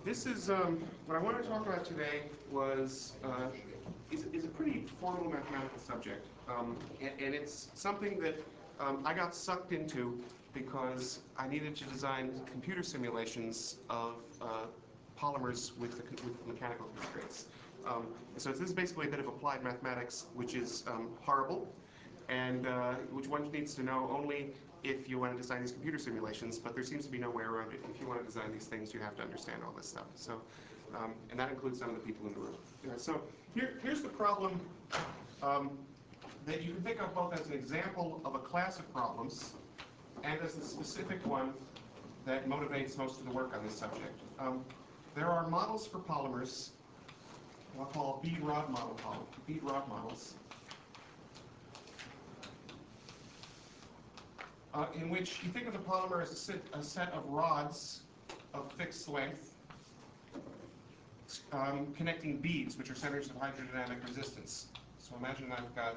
This is what I wanted to talk about today is a pretty formal mathematical subject, and it's something that I got sucked into because I needed to design computer simulations of polymers with mechanical constraints. So this is basically a bit of applied mathematics, which is horrible, and which one needs to know only if you want to design these computer simulations, but there seems to be no way around it. If you want to design these things, you have to understand all this stuff. So, and that includes some of the people in the room. So here's the problem that you can think of both as an example of a class of problems and as the specific one that motivates most of the work on this subject. There are models for polymers, what I'll call bead rod models, in which you think of the polymer as a set of rods of fixed length connecting beads, which are centers of hydrodynamic resistance. So imagine I've got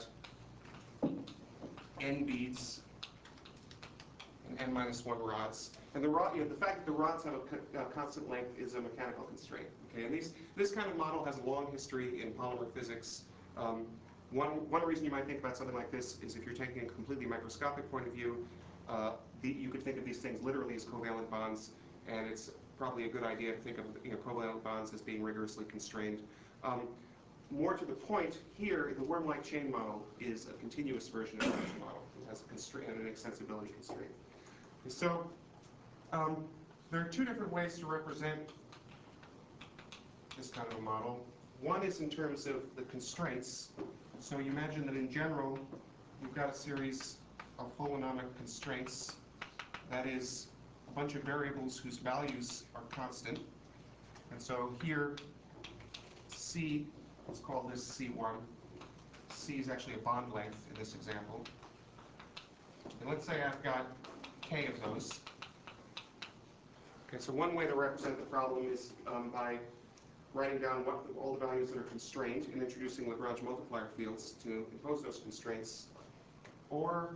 n beads and n-1 rods. And the fact that the rods have a constant length is a mechanical constraint. Okay, and this kind of model has a long history in polymer physics. One reason you might think about something like this is if you're taking a completely microscopic point of view, you could think of these things literally as covalent bonds, and it's probably a good idea to think of covalent bonds as being rigorously constrained. More to the point, here, the worm-like chain model is a continuous version of this model. It has a constraint and an extensibility constraint. So there are two different ways to represent this kind of a model. One is in terms of the constraints. So you imagine that in general, you've got a series of holonomic constraints. That is a bunch of variables whose values are constant. And so here, C, let's call this C1. C is actually a bond length in this example. And let's say I've got K of those. Okay, so one way to represent the problem is by writing down all the values that are constrained and introducing Lagrange multiplier fields to impose those constraints. Or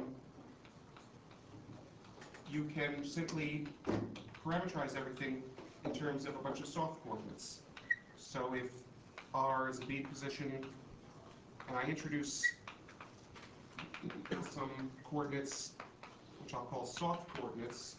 you can simply parameterize everything in terms of a bunch of soft coordinates. So if R is a bead position, and I introduce some coordinates, which I'll call soft coordinates,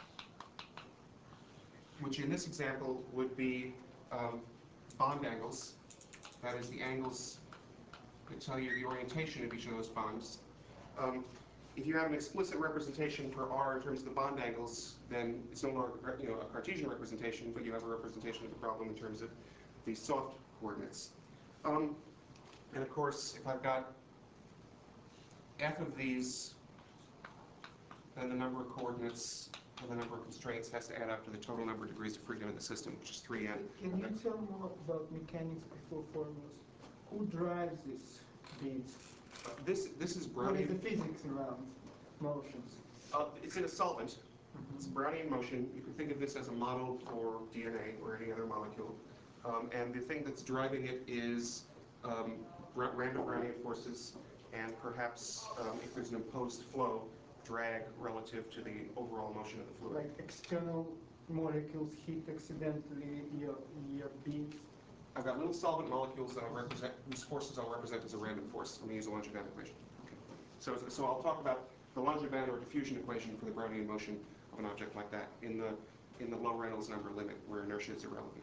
which in this example would be bond angles. That is, the angles that tell you the orientation of each of those bonds. If you have an explicit representation for R in terms of the bond angles, then it's no longer a Cartesian representation, but you have a representation of the problem in terms of the soft coordinates. And of course, if I've got F of these, then the number of coordinates and the number of constraints has to add up to the total number of degrees of freedom in the system, which is 3n. Can you tell more about mechanics before formulas? Who drives these beads? This is Brownian. What is the physics around motions? It's in a solvent. It's Brownian motion. You can think of this as a model for DNA or any other molecule. And the thing that's driving it is random Brownian forces and perhaps, if there's an imposed flow, drag relative to the overall motion of the fluid. Like external molecules hit accidentally your beads? I've got little solvent molecules that I'll represent, whose forces I'll represent as a random force. Let me use a Langevin equation. Okay. So I'll talk about the Langevin or diffusion equation for the Brownian motion of an object like that in the low Reynolds number limit where inertia is irrelevant.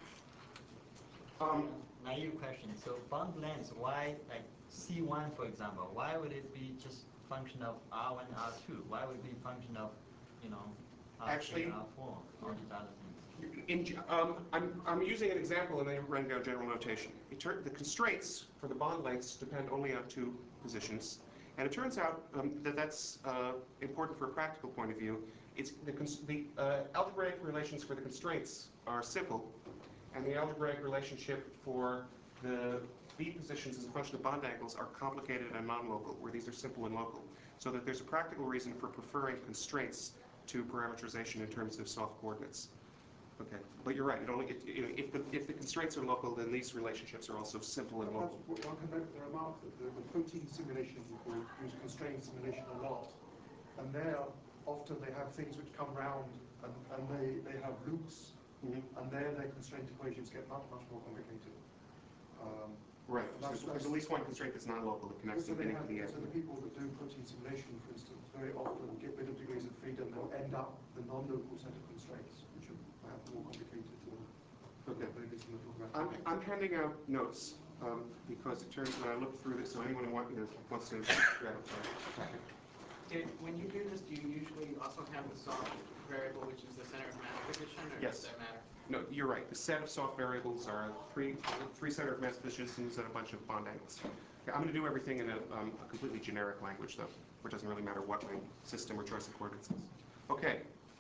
Naive question. So bond lengths, why, like C1 for example, why would it be just function of R1, R2? Why would it be function of, R3, Actually, R4, all these other things? I'm using an example and then running down general notation. The constraints for the bond lengths depend only on two positions. And it turns out that that's important for a practical point of view. The algebraic relations for the constraints are simple, and the algebraic relationship for the bead positions as a function of bond angles are complicated and non-local, where these are simple and local. So that there's a practical reason for preferring constraints to parameterization in terms of soft coordinates. Okay, but you're right. If the constraints are local, then these relationships are also simple and local. One can make the remark that the protein simulations will use constrained simulation a lot, and there often they have things which come round and they have loops and their constraint equations get much more complicated. Right. There's at least one constraint that's non-local that connects So the beginning to the end. the people that do protein simulation, for instance, very often get rid of degrees of freedom. They'll end up with a non-local set of constraints, which are perhaps more complicated than Okay. maybe some of the I'm handing out notes because it turns when I look through this, so anyone who wants to grab When you do this, do you usually also have the soft variable, which is the center of mass position, or Yes. does that matter? No, you're right. The set of soft variables are three center of mass positions and a bunch of bond angles. Okay, I'm going to do everything in a completely generic language, though, where it doesn't really matter what my system or choice of coordinates is. Okay.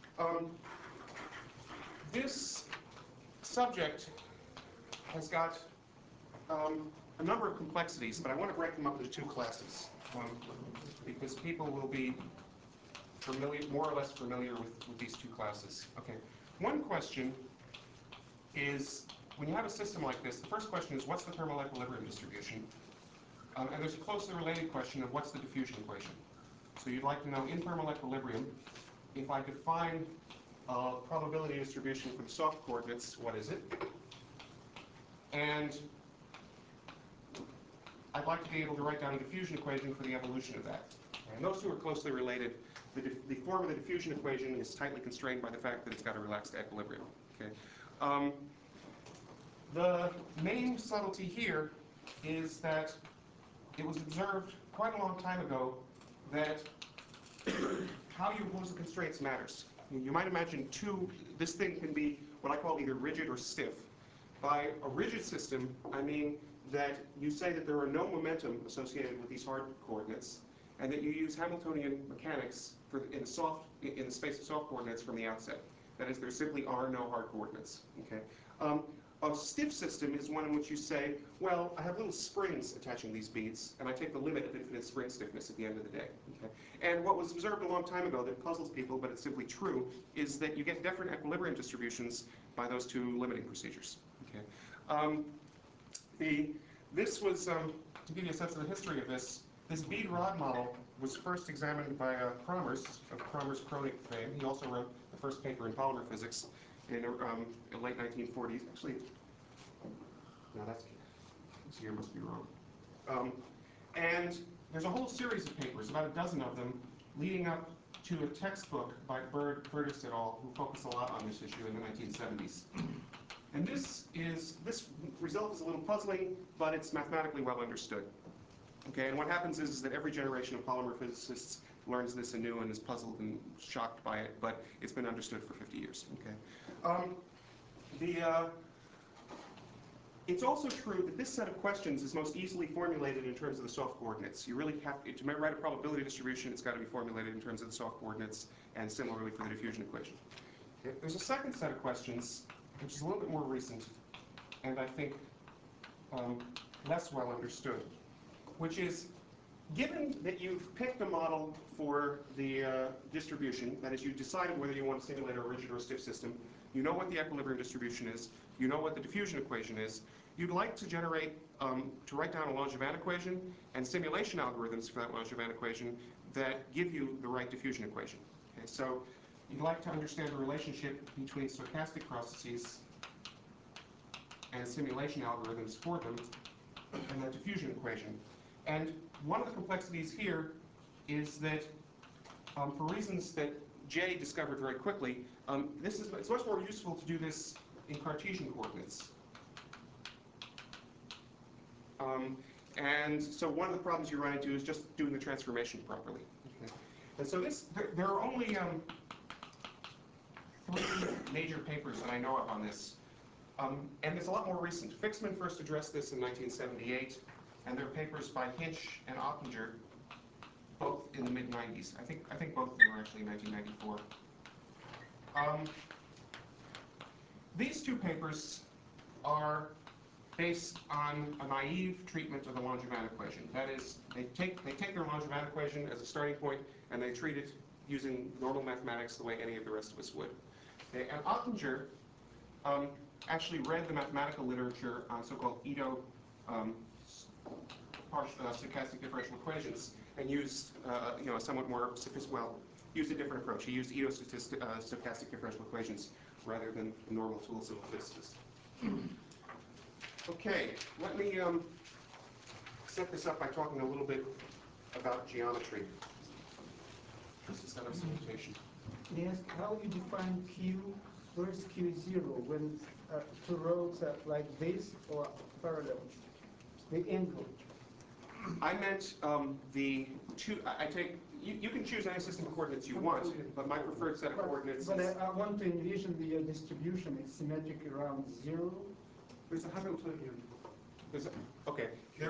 This subject has got a number of complexities, but I want to break them up into two classes because people will be more or less familiar with these two classes. Okay. One question is, when you have a system like this, the first question is, what's the thermal equilibrium distribution? And there's a closely related question of what's the diffusion equation. So you'd like to know, in thermal equilibrium, if I define a probability distribution for the soft coordinates, what is it? And I'd like to be able to write down a diffusion equation for the evolution of that. And those two are closely related. The form of the diffusion equation is tightly constrained by the fact that it's got a relaxed equilibrium. Okay. The main subtlety here is that it was observed quite a long time ago that how you impose the constraints matters. You might imagine this thing can be what I call either rigid or stiff. By a rigid system, I mean that you say that there are no momentum associated with these hard coordinates, and that you use Hamiltonian mechanics in the space of soft coordinates from the outset. That is, there simply are no hard coordinates. Okay. A stiff system is one in which you say, well, I have little springs attaching these beads, and I take the limit of infinite spring stiffness at the end of the day. Okay? And what was observed a long time ago that puzzles people, but it's simply true, is that you get different equilibrium distributions by those two limiting procedures. Okay? This was, to give you a sense of the history of this bead rod model was first examined by Kramers, of Kramers-Kronig fame. He also wrote the first paper in polymer physics in the late 1940s. Actually, no, this year must be wrong. And there's a whole series of papers, about a dozen of them, leading up to a textbook by Burgess et al., who focused a lot on this issue in the 1970s. And this result is a little puzzling, but it's mathematically well understood. Okay, and what happens is that every generation of polymer physicists learns this anew and is puzzled and shocked by it, but it's been understood for 50 years. Okay. It's also true that this set of questions is most easily formulated in terms of the soft coordinates. You really have to write a probability distribution, it's got to be formulated in terms of the soft coordinates, and similarly for the diffusion equation. Okay. There's a second set of questions, which is a little bit more recent, and I think less well understood, which is, given that you've picked a model for the distribution, that is, you've decided whether you want to simulate a rigid or a stiff system, you know what the equilibrium distribution is, you know what the diffusion equation is, you'd like to write down a Langevin equation and simulation algorithms for that Langevin equation that give you the right diffusion equation. Okay, so you'd like to understand the relationship between stochastic processes and simulation algorithms for them and that diffusion equation. And one of the complexities here is that, for reasons that Jay discovered very quickly, it's much more useful to do this in Cartesian coordinates. And so one of the problems you run into is just doing the transformation properly. Okay. And so there are only 3 major papers that I know of on this. And it's a lot more recent. Fixman first addressed this in 1978, and there are papers by Hinch and Oettinger, both in the mid-90s. I think both of them were actually in 1994. These 2 papers are based on a naive treatment of the Langevin equation. That is, they take their Langevin equation as a starting point, and they treat it using normal mathematics the way any of the rest of us would. Okay, and Oettinger actually read the mathematical literature on so-called Ito stochastic differential equations and used a somewhat more used a different approach. He used Ito stochastic differential equations rather than normal tools of physicists. Okay, let me set this up by talking a little bit about geometry. Just to set up some notation. Yes, how you define Q? Where is Q zero when two roads are like this or parallel? The angle. I meant the two. I take. You can choose any system of coordinates you want, but my preferred set of coordinates But is. I want to envision the distribution. It's symmetric around zero. There's a Hamiltonian. Okay.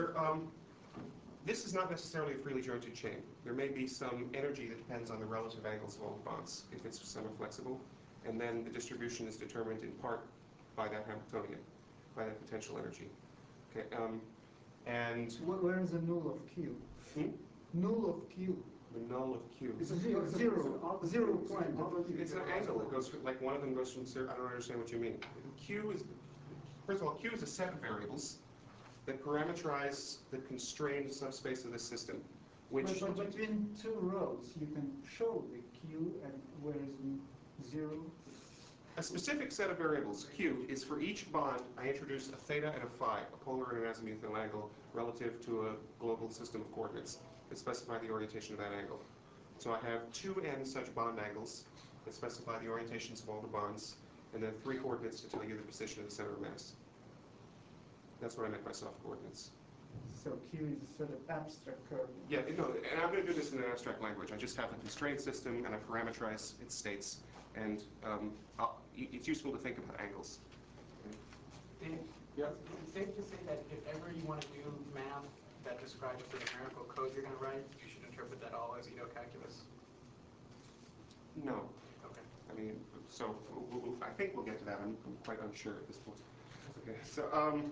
This is not necessarily a freely jointed chain. There may be some energy that depends on the relative angles of all the bonds, if it's semi-flexible, and then the distribution is determined in part by that Hamiltonian, by that potential energy. Okay. And Where is the null of Q? Null of Q. the null of Q. It's a zero point. It's an angle. It goes like one of them goes from zero. I don't understand what you mean. Q is, first of all, Q is a set of variables that parameterize the constrained subspace of the system, which. But between two rows, you can show the Q and where is zero. A specific set of variables, Q, is for each bond, I introduce a theta and a phi, a polar and an azimuthal angle, relative to a global system of coordinates that specify the orientation of that angle. So I have 2n such bond angles that specify the orientations of all the bonds, and then 3 coordinates to tell you the position of the center of mass. That's what I meant by soft coordinates. So Q is a sort of abstract curve. Yeah, no, and I'm going to do this in an abstract language. I just have a constrained system, and I parameterize its states, and it's useful to think about angles. Is it safe to say that if ever you want to do math that describes the numerical code you're going to write, you should interpret that all as Ito calculus? No. Okay. I mean, so I think we'll get to that. I'm quite unsure at this point. Okay, so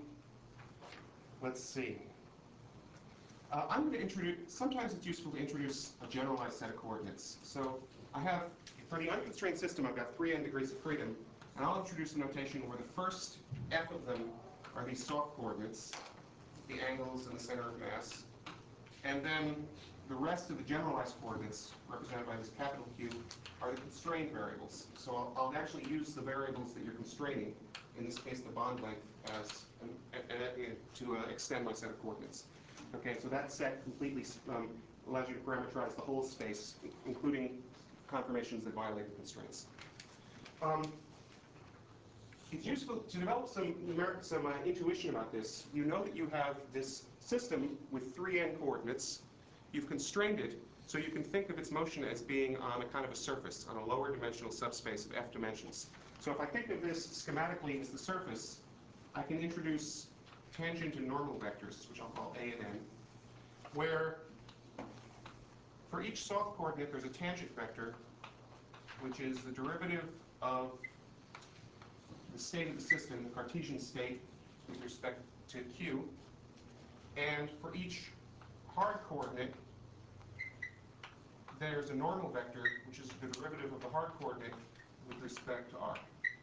let's see. I'm going to introduce, sometimes it's useful to introduce a generalized set of coordinates. So I have, for the unconstrained system, I've got 3n degrees of freedom, and I'll introduce a notation where the first f of them are these soft coordinates, the angles and the center of mass, and then the rest of the generalized coordinates, represented by this capital Q, are the constrained variables. So I'll actually use the variables that you're constraining, in this case the bond length, as to extend my set of coordinates. Okay, so that set completely allows you to parameterize the whole space, including conformations that violate the constraints. It's useful to develop some intuition about this. You know that you have this system with 3n coordinates. You've constrained it, so you can think of its motion as being on a kind of a surface, on a lower dimensional subspace of f dimensions. So if I think of this schematically as the surface, I can introduce tangent and normal vectors, which I'll call A and N, where for each soft coordinate there's a tangent vector, which is the derivative of the state of the system, the Cartesian state, with respect to Q. And for each hard coordinate, there's a normal vector, which is the derivative of the hard coordinate with respect to R.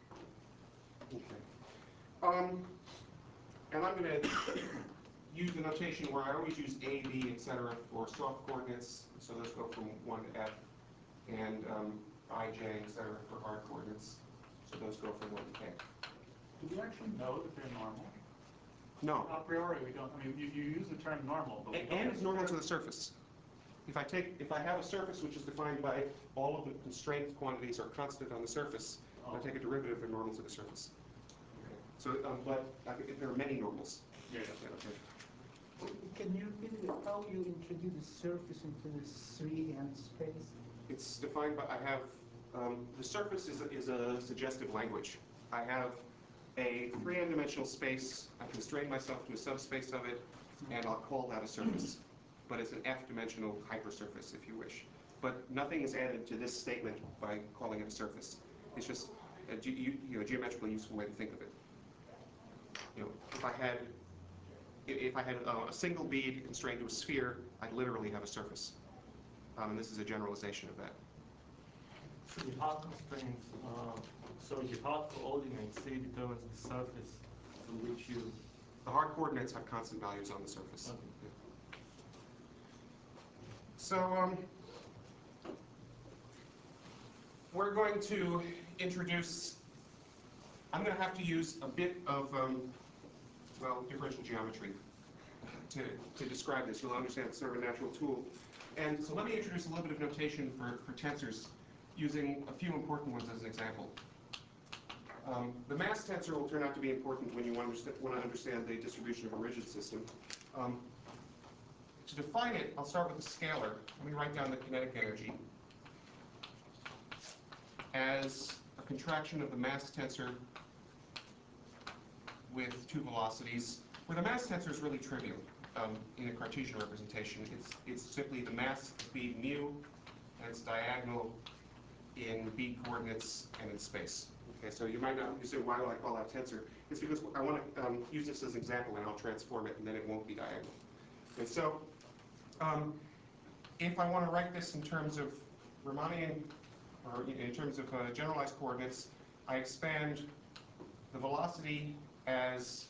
Okay. And I'm going to use the notation where I always use A, B, etc. for soft coordinates, so those go from 1 to F, and I, J, etc. for hard coordinates, so those go from 1 to K. Do we actually know that they're normal? No. A priori, we don't. I mean, you use the term normal, but we don't. And it's normal to the surface. If I have a surface which is defined by all of the constraint quantities are constant on the surface, I take a derivative, they're normal to the surface. Okay. So, but there are many normals. Yeah. Okay. Can you repeat how you introduce the surface into this 3n space? It's defined by, I have, the surface is a suggestive language. I have a 3n dimensional space, I constrain myself to a subspace of it, and I'll call that a surface. But it's an f-dimensional hypersurface, if you wish. But nothing is added to this statement by calling it a surface. It's just a geometrically useful way to think of it. You know, if I had a single bead constrained to a sphere, I'd literally have a surface. And this is a generalization of that. So the hard constraints, so the hard coordinates, say, determines the surface from which you... The hard coordinates have constant values on the surface. Okay. Yeah. So we're going to introduce I'm going to have to use a bit of, well, differential geometry to describe this. You'll understand it's sort of a natural tool. And so let me introduce a little bit of notation for tensors using a few important ones as an example. The mass tensor will turn out to be important when you want to understand the distribution of a rigid system. To define it, I'll start with a scalar. Let me write down the kinetic energy as a contraction of the mass tensor with two velocities, where the mass tensor is really trivial in a Cartesian representation. It's simply the mass speed mu, and it's diagonal in b coordinates and in space. Okay, so you might not assume, why do I call that tensor? It's because I want to use this as an example, and I'll transform it, and then it won't be diagonal. Okay, so if I want to write this in terms of Riemannian, or in terms of generalized coordinates, I expand the velocity as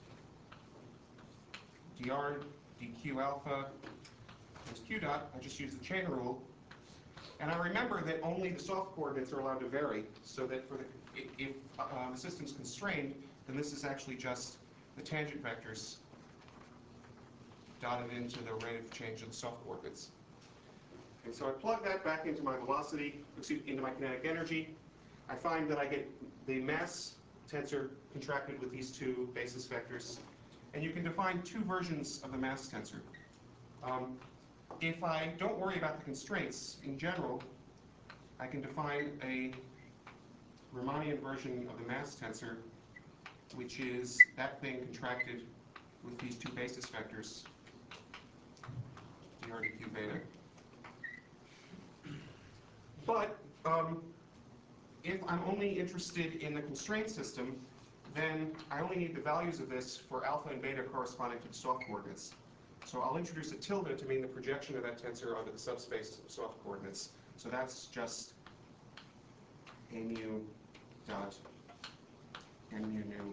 dr dq alpha times q dot. I just use the chain rule. And I remember that only the soft coordinates are allowed to vary, so that for if the system's constrained, then this is actually just the tangent vectors dotted into the rate of change of the soft coordinates. And so I plug that back into my velocity, into my kinetic energy. I find that I get the mass tensor contracted with these two basis vectors. And you can define two versions of the mass tensor. If I don't worry about the constraints, in general, I can define a Riemannian version of the mass tensor, which is that thing contracted with these two basis vectors, dr dq beta. But if I'm only interested in the constraint system, then I only need the values of this for alpha and beta corresponding to the soft coordinates. So I'll introduce a tilde to mean the projection of that tensor onto the subspace of soft coordinates. So that's just a mu dot n mu nu.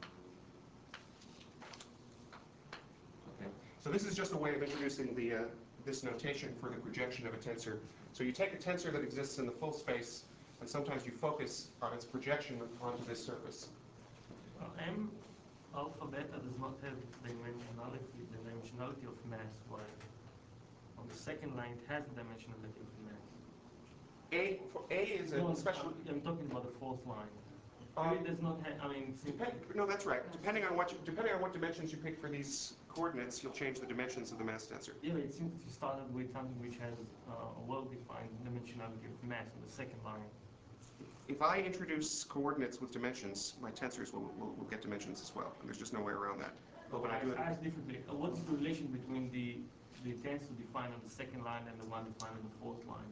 Okay. So this is just a way of introducing this notation for the projection of a tensor. So you take a tensor that exists in the full space, and sometimes you focus on its projection onto this surface. M alpha beta does not have dimensionality of mass, while on the second line it has the dimensionality of mass. A is a special. I'm talking about the fourth line. It does not have. I mean, no, that's right. Depending on what dimensions you pick for these coordinates, you'll change the dimensions of the mass tensor. Yeah, it seems that you started with something which has a well-defined dimensionality of mass on the second line. If I introduce coordinates with dimensions, my tensors will get dimensions as well, and there's just no way around that. But when I do it, ask differently. What's the relation between the tensor defined on the second line and the one defined on the fourth line?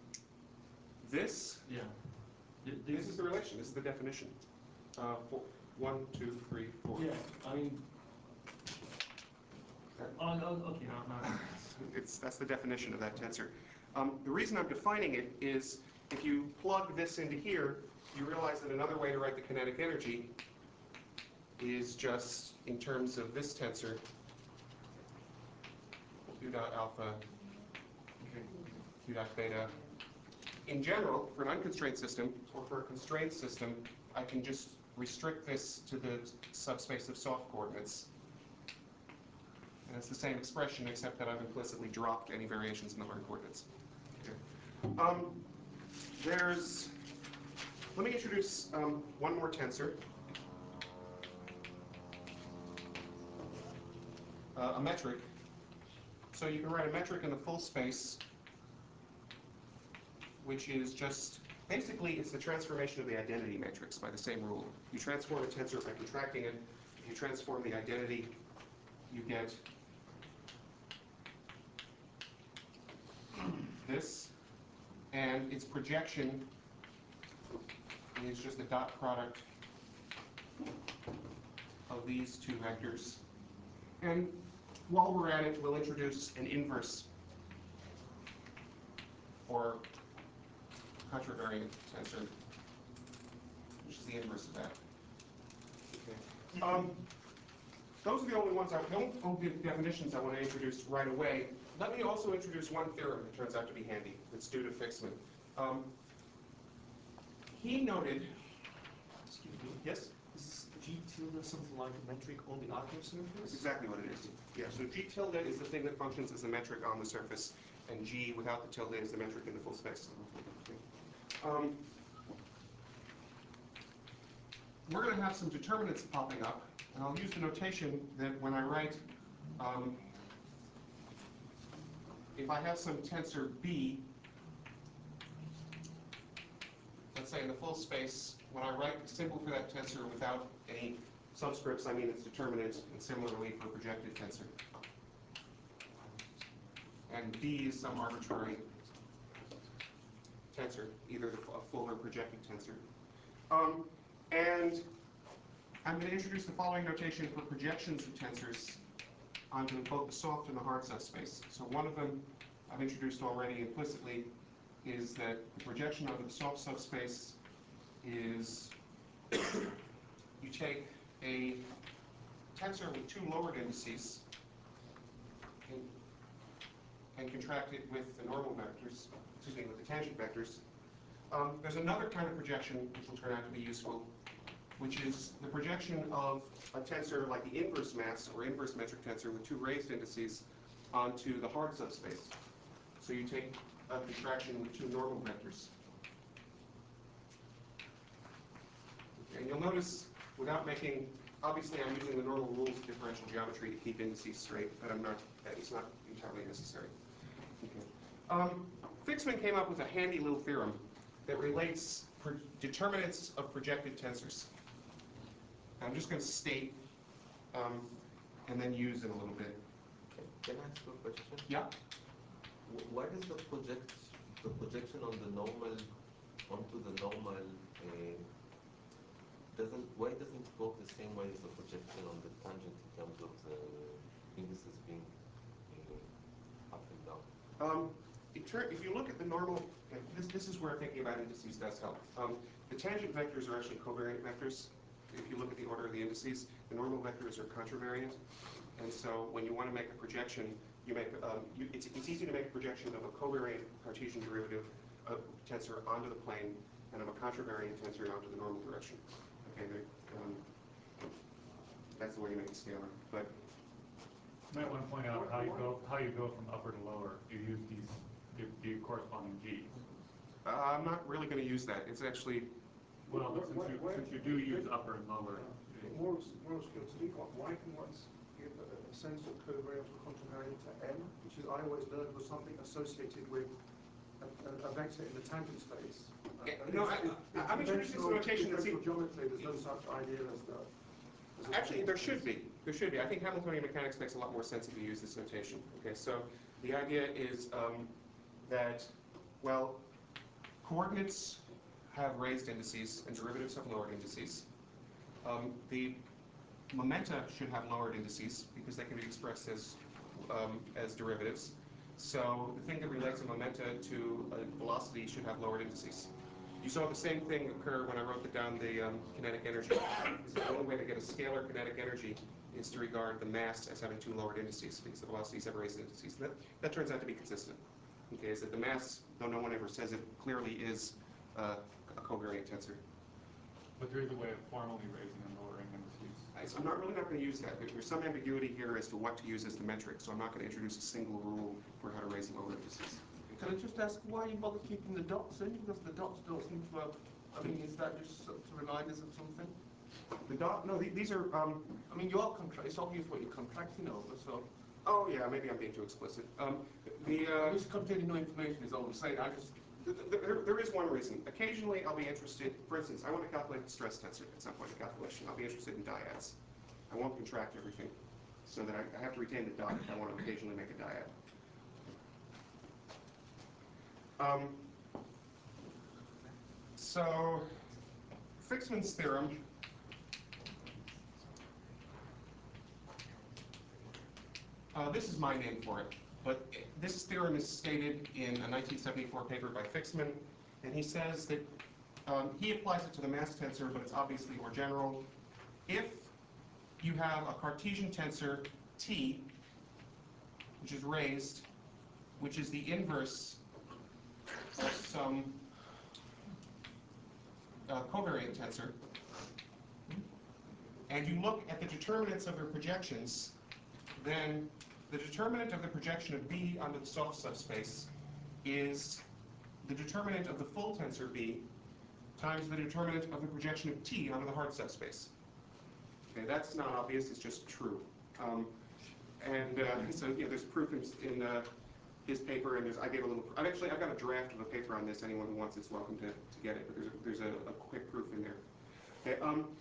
This? Yeah. This is the relation. This is the definition. 1, 2, 3, 4. Yeah, I mean. Okay, no. That's the definition of that tensor. The reason I'm defining it is if you plug this into here, you realize that another way to write the kinetic energy is just in terms of this tensor, q dot alpha, q dot beta. In general, for an unconstrained system, or for a constrained system, I can just restrict this to the subspace of soft coordinates. And it's the same expression, except that I've implicitly dropped any variations in the hard coordinates. Okay. Let me introduce one more tensor. A metric. So you can write a metric in the full space, which is just, basically it's the transformation of the identity matrix by the same rule. You transform a tensor by contracting it. If you transform the identity, you get this, and its projection is just the dot product of these two vectors. And while we're at it, we'll introduce an inverse, or contravariant tensor, which is the inverse of that. Okay. Those are the only ones only definitions I want to introduce right away. Let me also introduce one theorem that turns out to be handy. That's due to Fixman. He noted Yes? Is G tilde something like a metric on the outward That's surface? exactly what it is. Yeah, so G tilde is the thing that functions as a metric on the surface, and G without the tilde is the metric in the full space. We're going to have some determinants popping up, and I'll use the notation that when I write, if I have some tensor B, let's say in the full space, when I write the symbol for that tensor without any subscripts, I mean its determinant, and similarly for a projected tensor. And B is some arbitrary tensor, either a full or projected tensor. And I'm going to introduce the following notation for projections of tensors onto both the soft and the hard subspace. So one of them I've introduced already implicitly is that the projection onto the soft subspace is you take a tensor with two lowered indices and contract it with the normal vectors, excuse me, with the tangent vectors. There's another kind of projection which will turn out to be useful, which is the projection of a tensor like the inverse mass or inverse metric tensor with two raised indices onto the hard subspace. So you take a contraction with two normal vectors. And you'll notice, without making, obviously I'm using the normal rules of differential geometry to keep indices straight, but it's not entirely necessary. Okay. Fixman came up with a handy little theorem that relates determinants of projected tensors. I'm just going to state and then use it a little bit. Can I ask you a question? Yeah. What is the projection on the normal onto the normal? Why doesn't it work the same way as the projection on the tangent in terms of the indices being up and down? If you look at the normal, this is where thinking about indices does help. The tangent vectors are actually covariant vectors. If you look at the order of the indices, the normal vectors are contravariant. And so when you want to make a projection, you make it's easy to make a projection of a covariant Cartesian derivative tensor onto the plane and of a contravariant tensor onto the normal direction. Okay, that's the way you make a scalar. But You might want to point out how you go from upper to lower. You use the corresponding G's. I'm not really going to use that. It's actually Well, since you do use upper and lower. More skill to do. Why can one give a sense of covariance or contravariant to M, which is I always learned was something associated with a vector in the tangent space. I'm introducing some notation that seems... geometry, there's no such idea as the... Actually, there should be. There should be. I think Hamiltonian mechanics makes a lot more sense if you use this notation. Okay, so the idea is that, well, coordinates have raised indices and derivatives have lowered indices. The momenta should have lowered indices because they can be expressed as derivatives. So the thing that relates a momenta to a velocity should have lowered indices. You saw the same thing occur when I wrote down the kinetic energy. The only way to get a scalar kinetic energy is to regard the mass as having two lowered indices because the velocities have raised indices. That turns out to be consistent. Okay, is that the mass, though no one ever says it, clearly is a covariant tensor. But there is a way of formally raising and lowering indices. I'm not going to use that. There's some ambiguity here as to what to use as the metric, so I'm not going to introduce a single rule for how to raise and lower indices. Can I just ask why you bother keeping the dots in? Because the dots don't seem to have, I mean, is that just to remind us of something? The dot, no, these are, I mean, you are it's obvious what you're contracting over, so. oh yeah, maybe I'm being too explicit. This containing no information is all I'm saying. There is one reason. Occasionally I'll be interested, for instance, I want to calculate the stress tensor at some point in calculation. I'll be interested in dyads. I won't contract everything so that I have to retain the dot if I want to occasionally make a dyad. So Fixman's theorem this is my name for it, but this theorem is stated in a 1974 paper by Fixman, and he says that he applies it to the mass tensor, but it's obviously more general. If you have a Cartesian tensor T, which is raised, which is the inverse of some covariant tensor, and you look at the determinants of their projections, then the determinant of the projection of B onto the soft subspace is the determinant of the full tensor B times the determinant of the projection of T onto the hard subspace. Okay, that's not obvious, it's just true. So yeah, there's proof in his paper, and I gave a little. I've got a draft of a paper on this. Anyone who wants it's welcome to get it. But there's a quick proof in there. Okay.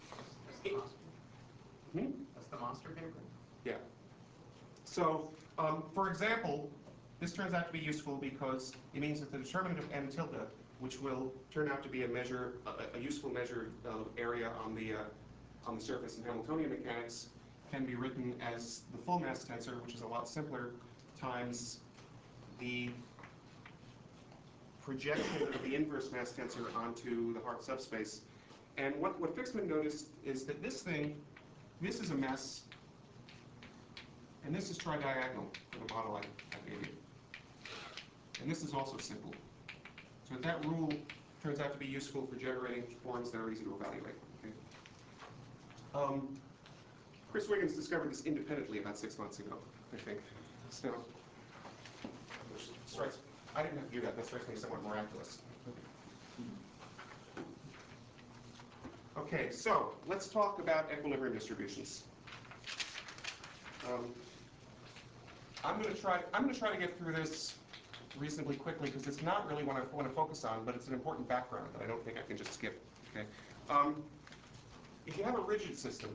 That's the monster paper? Yeah. So, for example, this turns out to be useful because it means that the determinant of m tilde, which will turn out to be a useful measure of area on the surface in Hamiltonian mechanics, can be written as the full mass tensor, which is a lot simpler, times the projection of the inverse mass tensor onto the hard subspace. And what Fixman noticed is that this is a mess, and this is tridiagonal for the model I gave you. And this is also simple. So that rule turns out to be useful for generating forms that are easy to evaluate. Okay? Chris Wiggins discovered this independently about 6 months ago, I think. So, I didn't have to do that. That strikes me somewhat miraculous. Okay, so let's talk about equilibrium distributions. I'm going to try to get through this reasonably quickly because it's not really what I want to focus on, but it's an important background that I don't think I can just skip. Okay. If you have a rigid system,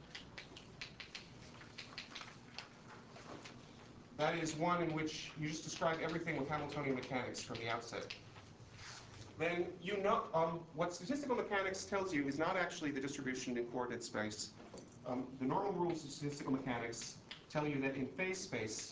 that is one in which you just describe everything with Hamiltonian mechanics from the outset. Then you know what statistical mechanics tells you is not actually the distribution in coordinate space. The normal rules of statistical mechanics tell you that in phase space,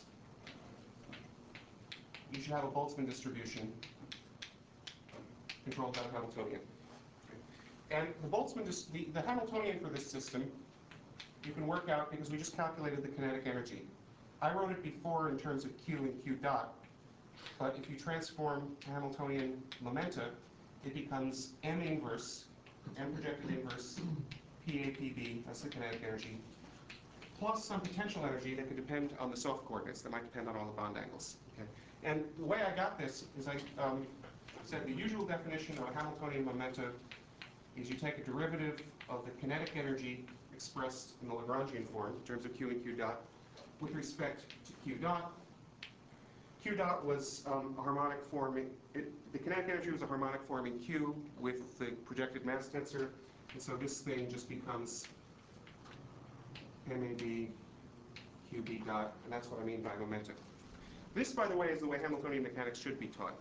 you should have a Boltzmann distribution controlled by the Hamiltonian. Okay. And the Boltzmann, the Hamiltonian for this system, you can work out because we just calculated the kinetic energy. I wrote it before in terms of Q and Q dot, but if you transform Hamiltonian momenta, it becomes M inverse, M projected inverse, PAPB, that's the kinetic energy, plus some potential energy that could depend on the soft coordinates, that might depend on all the bond angles. Okay. And the way I got this is I said the usual definition of a Hamiltonian momenta is you take a derivative of the kinetic energy expressed in the Lagrangian form in terms of Q and Q dot with respect to Q dot. Q dot was a harmonic forming, the kinetic energy was a harmonic forming Q with the projected mass tensor, and so this thing just becomes MAB QB dot, and that's what I mean by momenta. This, by the way, is the way Hamiltonian mechanics should be taught.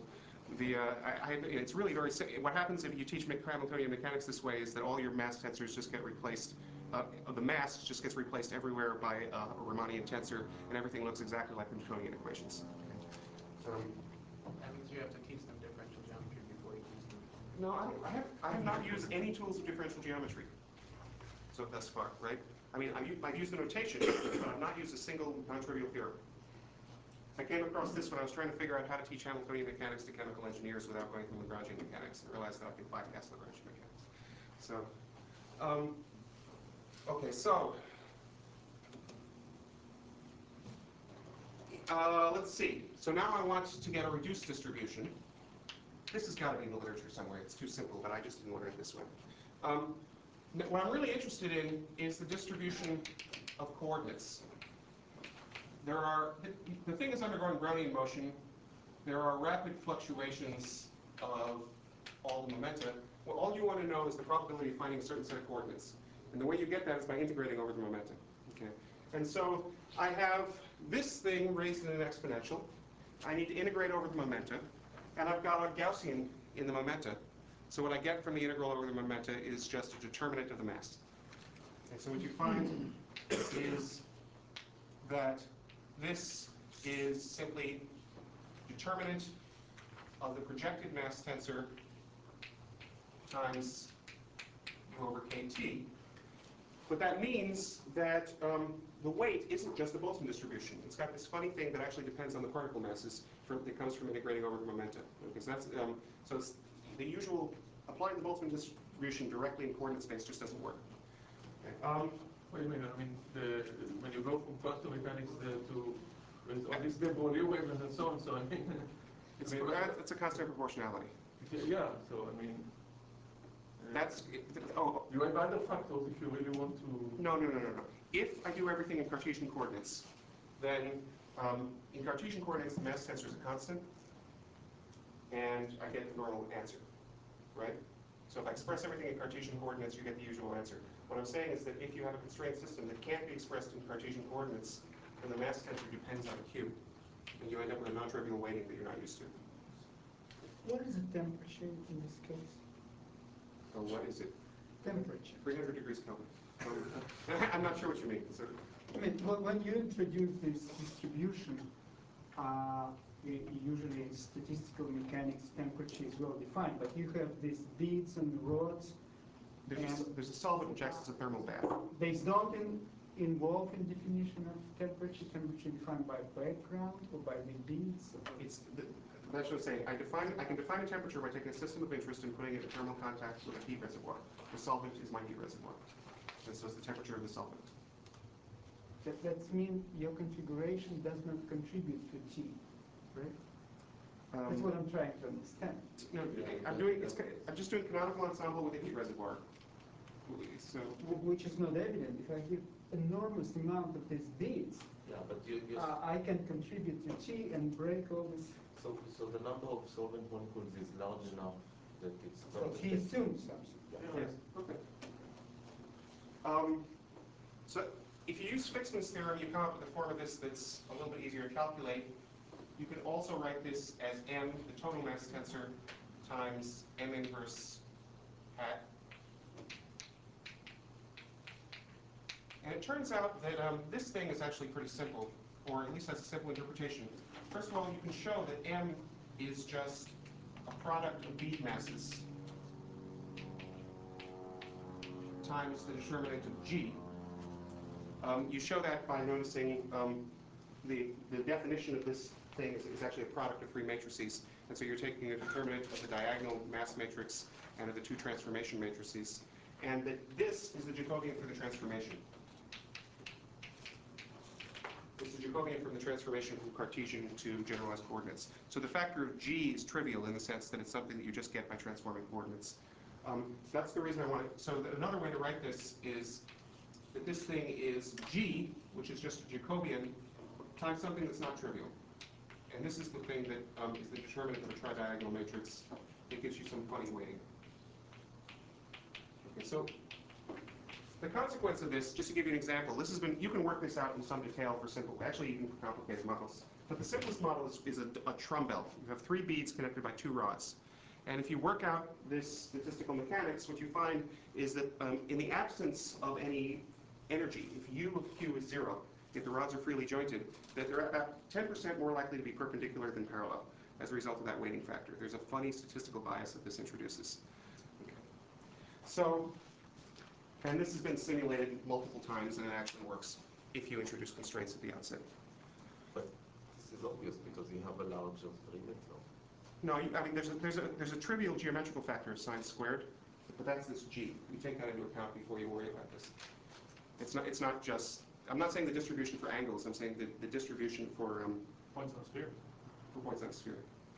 It's really very simple. What happens if you teach Hamiltonian mechanics this way is that all your mass tensors just get replaced. The mass just gets replaced everywhere by a Riemannian tensor, and everything looks exactly like the Newtonian equations. That means you have to teach them differential geometry before you teach them. No, I have not used any tools of differential geometry so thus far, right? I mean, I've used the notation, but I've not used a single non-trivial theorem. I came across this when I was trying to figure out how to teach Hamiltonian mechanics to chemical engineers without going through Lagrangian mechanics, and realized that I could bypass Lagrangian mechanics. So, okay, so let's see. So now I want to get a reduced distribution. This has got to be in the literature somewhere. It's too simple, but I just didn't learn it this way. What I'm really interested in is the distribution of coordinates. The thing is undergoing Brownian motion. There are rapid fluctuations of all the momenta. Well, all you want to know is the probability of finding a certain set of coordinates. And the way you get that is by integrating over the momenta. Okay. And so I have this thing raised in an exponential. I need to integrate over the momenta. And I've got a Gaussian in the momenta. So what I get from the integral over the momenta is just a determinant of the mass. And so what you find is that this is simply determinant of the projected mass tensor times u over kt. But that means that the weight isn't just the Boltzmann distribution. It's got this funny thing that actually depends on the particle masses that comes from integrating over the momenta. Because that's so it's the usual applying the Boltzmann distribution directly in coordinate space just doesn't work. Okay. Wait a minute, I mean, when you go from quantum mechanics to with all these de Broglie wavelengths and so on, so I mean, It's a constant proportionality. yeah, so I mean, you have other factors if you really want to. No. If I do everything in Cartesian coordinates, then in Cartesian coordinates, the mass tensor is a constant, and I get the normal answer, right? So if I express everything in Cartesian coordinates, you get the usual answer. What I'm saying is that if you have a constrained system that can't be expressed in Cartesian coordinates, then the mass tensor depends on Q, and you end up with a non-trivial weighting that you're not used to. What is the temperature in this case? So what is it? Temperature. 300 degrees Kelvin. I'm not sure what you mean. So, I mean, when you introduce this distribution, usually in statistical mechanics, temperature is well defined, but you have these beads and rods. there's a solvent which acts as a thermal bath. They don't involve in definition of temperature. Temperature defined by background or by the beads. That's what I'm saying. I can define a temperature by taking a system of interest and putting it in thermal contact with a heat reservoir. The solvent is my heat reservoir. And so is the temperature of the solvent. That means your configuration does not contribute to T, right? That's what I'm trying to understand. No, I'm just doing canonical ensemble with a heat reservoir. So, Which is not evident. If I give enormous amount of these beads, Yeah, but you I can contribute to T and break all this. so the number of solvent molecules is large enough that it's So he assumes something. yes, okay. So if you use Fixman's theorem, you come up with a form of this that's a little bit easier to calculate. You can also write this as m, the total mass tensor, times m inverse hat. And it turns out that this thing is actually pretty simple, or at least has a simple interpretation. First of all, you can show that m is just a product of bead masses times the determinant of G. You show that by noticing the definition of this thing is actually a product of three matrices. And so you're taking a determinant of the diagonal mass matrix and of the two transformation matrices. And that this is the Jacobian for the transformation. It's the Jacobian from the transformation from Cartesian to generalized coordinates. So the factor of G is trivial in the sense that it's something that you just get by transforming coordinates. That's the reason I want it. So another way to write this is that this thing is G, which is just a Jacobian, times something that's not trivial. And this is the thing that is the determinant of a tridiagonal matrix that gives you some funny weighting. Okay, so the consequence of this, just to give you an example, this has been, you can work this out in some detail for simple, actually even for complicated models. But the simplest model is a trumbell. You have three beads connected by two rods. And if you work out this statistical mechanics, what you find is that in the absence of any energy, if U of Q is 0, if the rods are freely jointed, that they're about 10% more likely to be perpendicular than parallel as a result of that weighting factor. There's a funny statistical bias that this introduces. Okay. So, and this has been simulated multiple times, and it actually works if you introduce constraints at the outset. But this is obvious because you have a larger perimeter. No, I mean there's a trivial geometrical factor of sine squared, but that's this G. You take that into account before you worry about this. It's not just. I'm not saying the distribution for angles. I'm saying the distribution for Points on a sphere. For points on a sphere.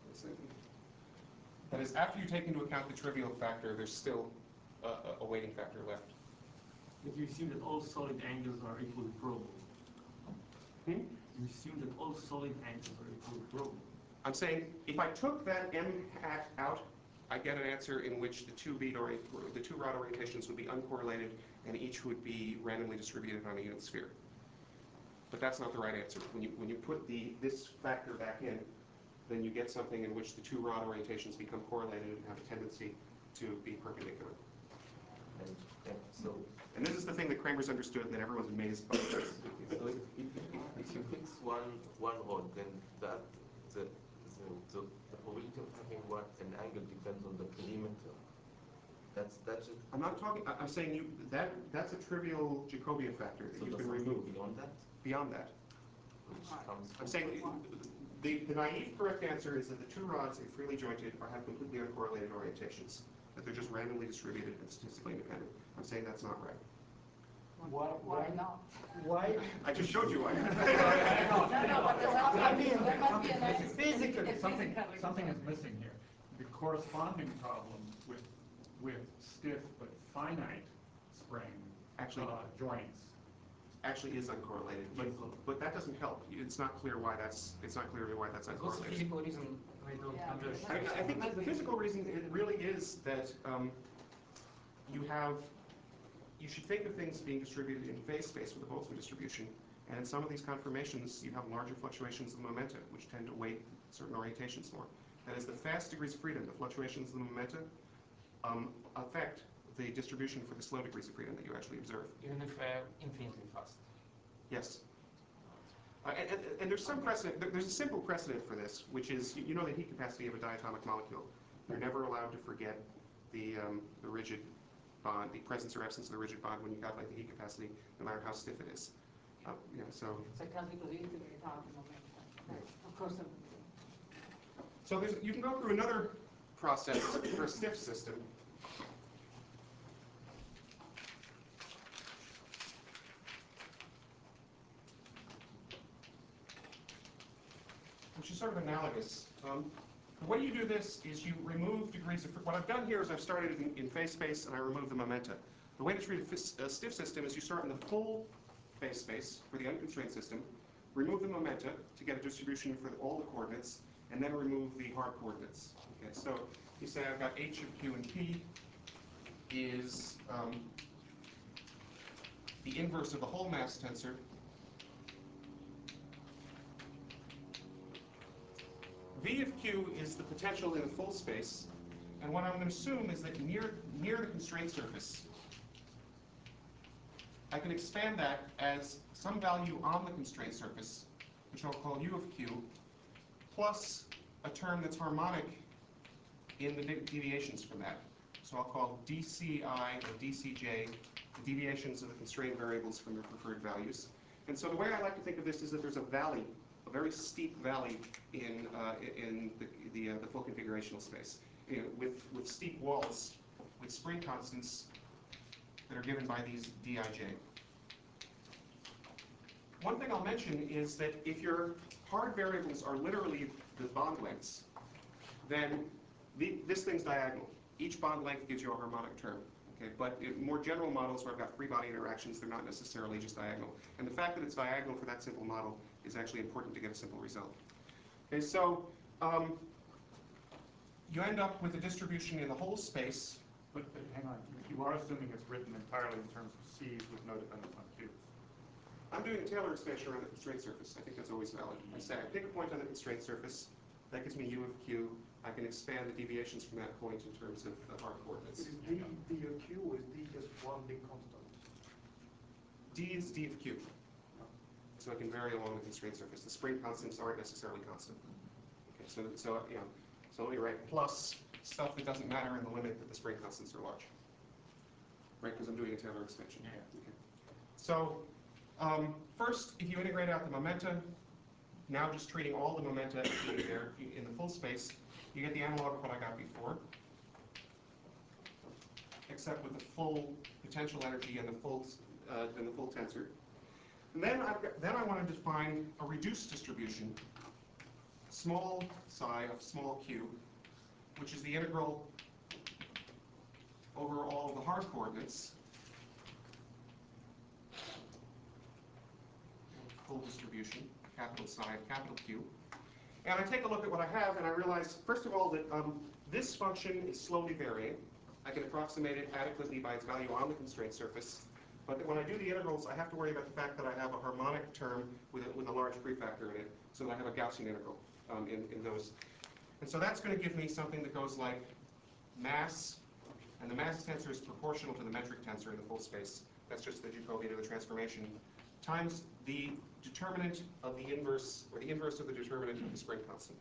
That is, after you take into account the trivial factor, there's still a weighting factor left. If you assume that all solid angles are equally probable. Hmm? You assume that all solid angles are equally probable. I'm saying if I took that m hat out, I get an answer in which the two rod orientations would be uncorrelated and each would be randomly distributed on a unit sphere. But that's not the right answer. When you put this factor back in, then you get something in which the two rod orientations become correlated and have a tendency to be perpendicular. And this is the thing that Kramer's understood and that everyone's amazed by. So if you fix one rod, then the probability of having an angle depends on the perimeter. That's just. I'm not talking. I'm saying that's a trivial Jacobian factor that you can remove. Beyond that. Beyond that. Which comes. I'm saying the naive correct answer is that the two rods, if freely jointed, have completely uncorrelated orientations. That they're just randomly distributed and statistically independent. I'm saying that's not right. Why not? Why? I just showed you why. No, but there must be a nice Physically, Something is missing here. The corresponding problem with stiff but finite spring Actually, joints. actually is uncorrelated, but that doesn't help. It's not clear why that's What's the uncorrelated. physical reason we don't Yeah, understand? I think the physical reason it really is that you should think of things being distributed in phase space with a Boltzmann distribution, and in some of these conformations you have larger fluctuations of the momenta, which tend to weight certain orientations more. That is, the fast degrees of freedom, the fluctuations of the momenta, affect the distribution for the slow degrees of freedom that you actually observe. Even if infinitely fast. Yes. And there's some precedent, there's a simple precedent for this, which is, you know the heat capacity of a diatomic molecule. You're never allowed to forget the rigid bond, the presence or absence of the rigid bond when you calculate the heat capacity, no matter how stiff it is. So because we integrate out the momentum. Of course. So you can go through another process for a stiff system. Which is sort of analogous. The way you do this is you remove degrees of freedom. What I've done here is I've started in phase space and I remove the momenta. The way to treat a stiff system is you start in the full phase space for the unconstrained system, remove the momenta to get a distribution for all the coordinates, and then remove the hard coordinates. Okay, so you say I've got h of q and p is the inverse of the whole mass tensor V of q is the potential in the full space, and what I'm going to assume is that near the constraint surface, I can expand that as some value on the constraint surface, which I'll call u of q, plus a term that's harmonic in the deviations from that. So I'll call dci or dcj the deviations of the constrained variables from their preferred values. And so the way I like to think of this is that there's a valley, a very steep valley in the full configurational space, with steep walls, with spring constants that are given by these dij. One thing I'll mention is that if your hard variables are literally the bond lengths, then this thing's diagonal. Each bond length gives you a harmonic term. Okay, but in more general models where I've got free body interactions, they're not necessarily just diagonal. And the fact that it's diagonal for that simple model is actually important to get a simple result. Okay, so you end up with a distribution in the whole space. But hang on, you are assuming it's written entirely in terms of C's with no dependence on Q's. I'm doing a Taylor expansion around the constraint surface. I think that's always valid. I say I pick a point on the constraint surface. That gives me u of q. I can expand the deviations from that point in terms of the hard coordinates. Is d of q or is d just one big constant? D is d of q. So it can vary along the constraint surface. The spring constants aren't necessarily constant. Okay, so let me write plus stuff that doesn't matter in the limit that the spring constants are large. Right, because I'm doing a Taylor expansion. Yeah. Okay. So first, if you integrate out the momenta, now just treating all the momenta there in the full space, you get the analog of what I got before, except with the full potential energy and the full tensor. And then I want to define a reduced distribution, small psi of small q, which is the integral over all the hard coordinates, full distribution, capital psi of capital Q. And I take a look at what I have, and I realize, first of all, that this function is slowly varying. I can approximate it adequately by its value on the constraint surface. But when I do the integrals, I have to worry about the fact that I have a harmonic term with a large prefactor in it, so that I have a Gaussian integral in those. And so that's going to give me something that goes like mass, and the mass tensor is proportional to the metric tensor in the full space. That's just the Jacobian of the transformation, times the determinant of the inverse, or the inverse of the determinant of the spring constant.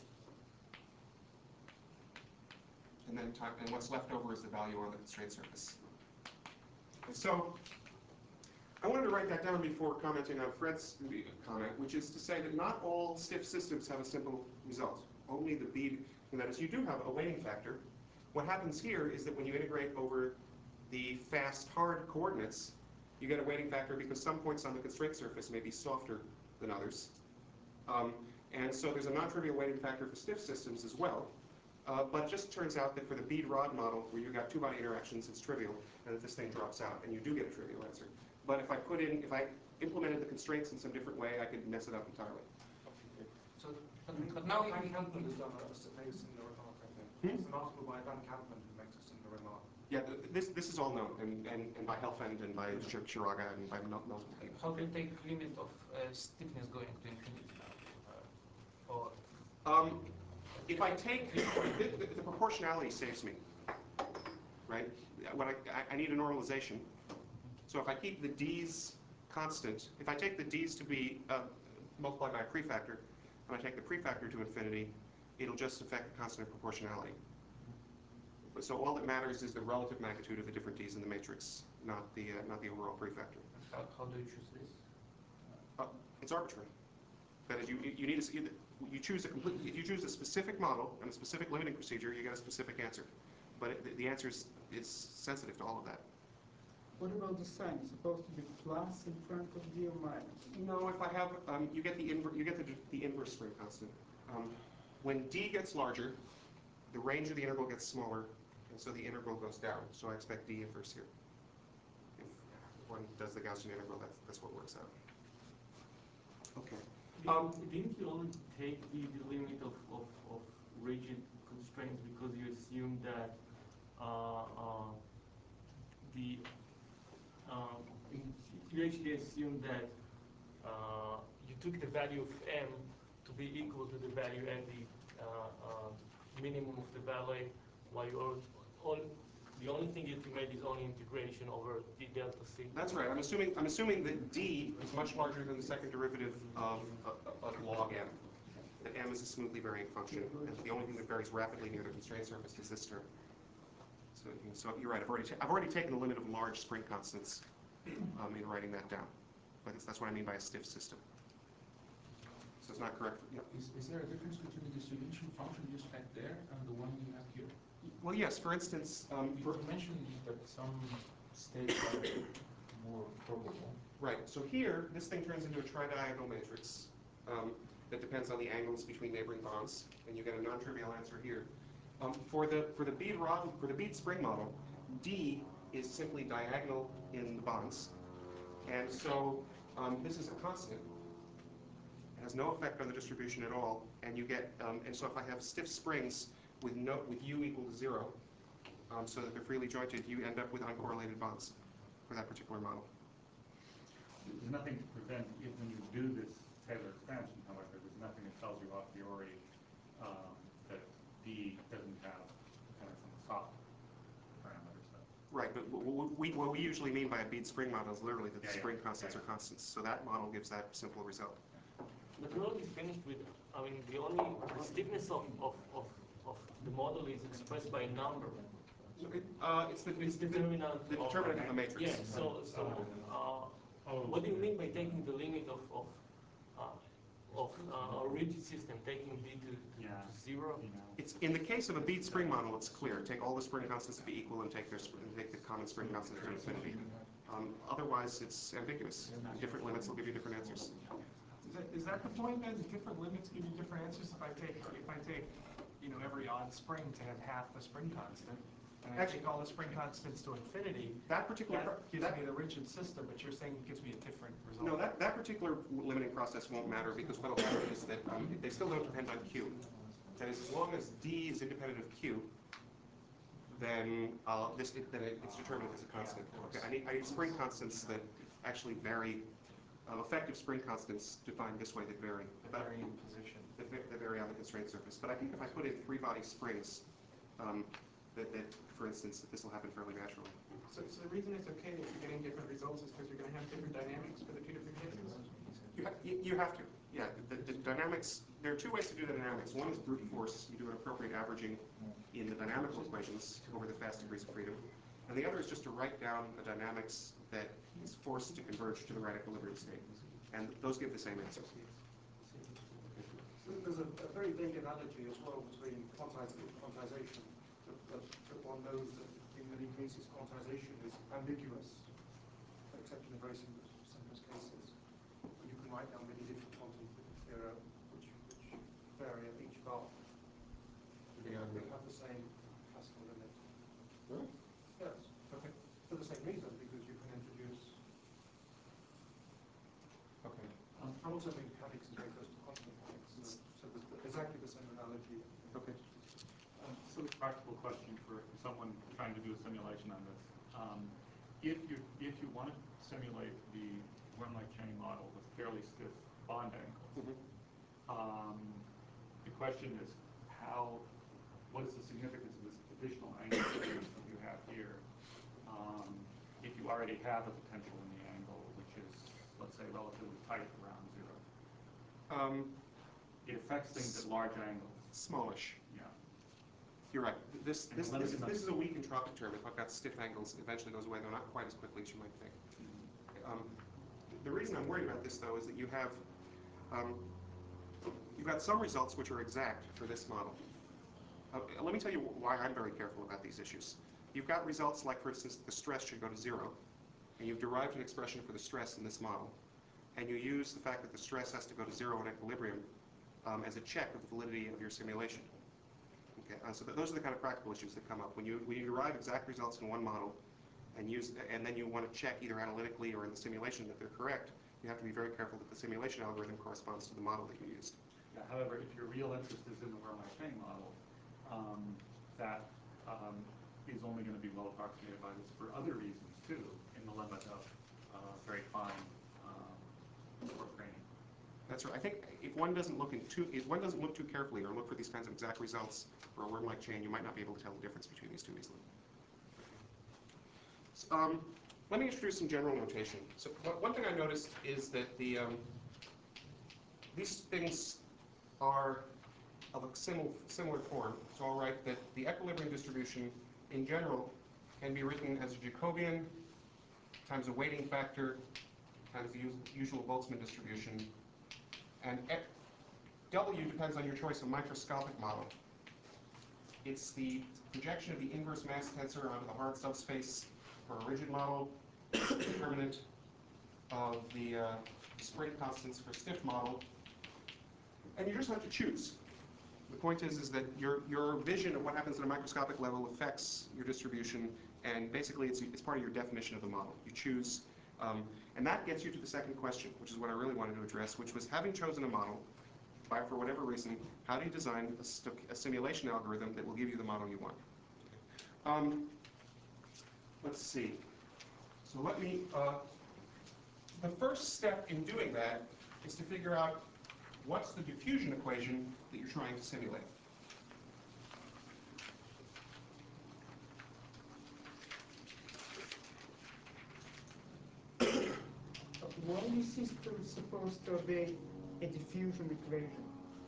And then what's left over is the value on the constraint surface. And so I wanted to write that down before commenting on Fred's comment, which is to say that not all stiff systems have a simple result. Only the B, and that is, you do have a weighting factor. What happens here is that when you integrate over the fast hard coordinates, You get a weighting factor because some points on the constraint surface may be softer than others. And so there's a non-trivial weighting factor for stiff systems as well. But it just turns out that for the bead rod model, where you've got two-body interactions, it's trivial, and that this thing drops out, and you do get a trivial answer. But if I implemented the constraints in some different way, I could mess it up entirely. So, but now Van Kampman has done made a similar remark, I think. There's an article by Van Kampman who makes a similar remark. Yeah, this is all known, and by Helfand and by Shiraga and by multiple people. How do you take limit of stiffness going to infinity? Or If I take, the proportionality saves me, right? When I need a normalization. So if I keep the d's constant, if I take the d's to be multiplied by a prefactor, and I take the prefactor to infinity, it'll just affect the constant of proportionality. So all that matters is the relative magnitude of the different d's in the matrix, not the overall prefactor. how do you choose this? It's arbitrary. That is, you choose if you choose a specific model and a specific limiting procedure, you get a specific answer. But the answer is sensitive to all of that. What about the sign? It's supposed to be plus in front of d or minus? No, if I have, you get the inverse spring constant. When d gets larger, the range of the integral gets smaller, and so the integral goes down. So I expect d inverse here. If one does the Gaussian integral, that's what works out. Okay. Didn't you only take the limit of rigid constraints because you assumed that you actually assumed that you took the value of m to be equal to the value at the minimum of the ballet, while the only thing that you made is only integration over d delta c. That's right. I'm assuming that d is much larger than the second derivative of log m. That m is a smoothly varying function, and the only thing that varies rapidly near the constraint surface is this term. So you're right. I've already taken the limit of large spring constants in writing that down. But that's what I mean by a stiff system. So it's not correct. Yeah. Is there a difference between the distribution function you just had there and the one you have here? Well, yes. For instance, you mentioned that some states are more probable. Right. So here, this thing turns into a tridiagonal matrix that depends on the angles between neighboring bonds, and you get a non-trivial answer here. For the bead spring model, d is simply diagonal in the bonds, and so this is a constant. It has no effect on the distribution at all, and you get and so if I have stiff springs with u equal to 0, so that they're freely jointed, you end up with uncorrelated bonds for that particular model. There's nothing to prevent, when you do this Taylor expansion, however, there's nothing that tells you a priori that d doesn't have kind of some soft parameters. Right, but what we usually mean by a bead spring model is literally that the spring constants are constants. So that model gives that simple result. But we're already finished with, I mean, the stiffness of the model is expressed by a number. It's the determinant of the matrix. Yeah, so what do you mean by taking the limit of a rigid system, taking d to 0? It's in the case of a bead spring model, it's clear. Take all the spring constants to be equal and take the common spring constant to infinity. Otherwise, it's ambiguous. Different limits will give you different answers. Is that the point then? Different limits give you different answers. If I take every odd spring to have half the spring constant, and I take all the spring constants to infinity, that gives me the rigid system, but you're saying it gives me a different result. No, that particular limiting process won't matter because what will happen is that they still don't depend on Q. That is, as long as D is independent of Q, then it's determined as a constant. Okay, I need spring constants that actually vary. Effective spring constants defined this way that vary. Vary in position. That vary on the constraint surface. But I think if I put in three-body springs, for instance, this will happen fairly naturally. So the reason it's okay if you're getting different results is because you're going to have different dynamics for the two different cases? You have to. Yeah, the dynamics, there are two ways to do the dynamics. One is brute force. You do an appropriate averaging in the dynamical equations over the fast degrees of freedom. And the other is just to write down a dynamics that is forced to converge to the right equilibrium state. And those give the same answer. So there's a very vague analogy as well between quantization, that one knows that in many cases quantization is ambiguous. except in the very simplest cases. You can write down many different quantum theorem which vary at each bar. They have the same classical limit. Really? Yes. Okay. For the same reason, because you can introduce. Okay. And also mechanics is very close to quantum mechanics, so there's exactly the same analogy. Okay. So a practical question for someone trying to do a simulation on this. If you want to simulate the worm-like chain model with fairly stiff bond angles, the question is what is the significance of this additional angle that you have here if you already have a potential in the angle which is, let's say, relatively tight around zero? It affects things at large angles. Smallish. Yeah. You're right. This is a weak entropic term. If I've got stiff angles, it eventually goes away, though not quite as quickly as you might think. The reason I'm worried about this, though, is that you've got some results which are exact for this model. Let me tell you why I'm very careful about these issues. You've got results like, for instance, the stress should go to 0, and you've derived an expression for the stress in this model, and you use the fact that the stress has to go to 0 in equilibrium as a check of the validity of your simulation. Okay, so those are the kind of practical issues that come up when you derive exact results in one model, and then you want to check either analytically or in the simulation that they're correct. You have to be very careful that the simulation algorithm corresponds to the model that you used. Yeah, however, if your real interest is in the worm-like chain model, that is only going to be well approximated by this for other reasons too, in the limit of very fine coarse graining. That's right. I think if one doesn't look too carefully or look for these kinds of exact results for a worm-like chain, you might not be able to tell the difference between these two easily. So, let me introduce some general notation. So one thing I noticed is that these things are of a similar form. So I'll write that the equilibrium distribution in general can be written as a Jacobian times a weighting factor times the usual Boltzmann distribution. And W depends on your choice of microscopic model. It's the projection of the inverse mass tensor onto the hard subspace for a rigid model, determinant of the spring constants for a stiff model, and you just have to choose. The point is that your vision of what happens at a microscopic level affects your distribution, and basically it's part of your definition of the model. You choose, and that gets you to the second question, which is what I really wanted to address, which was, having chosen a model, for whatever reason, how do you design a simulation algorithm that will give you the model you want? Let's see. So the first step in doing that is to figure out what's the diffusion equation that you're trying to simulate. Why is system supposed to obey a diffusion equation?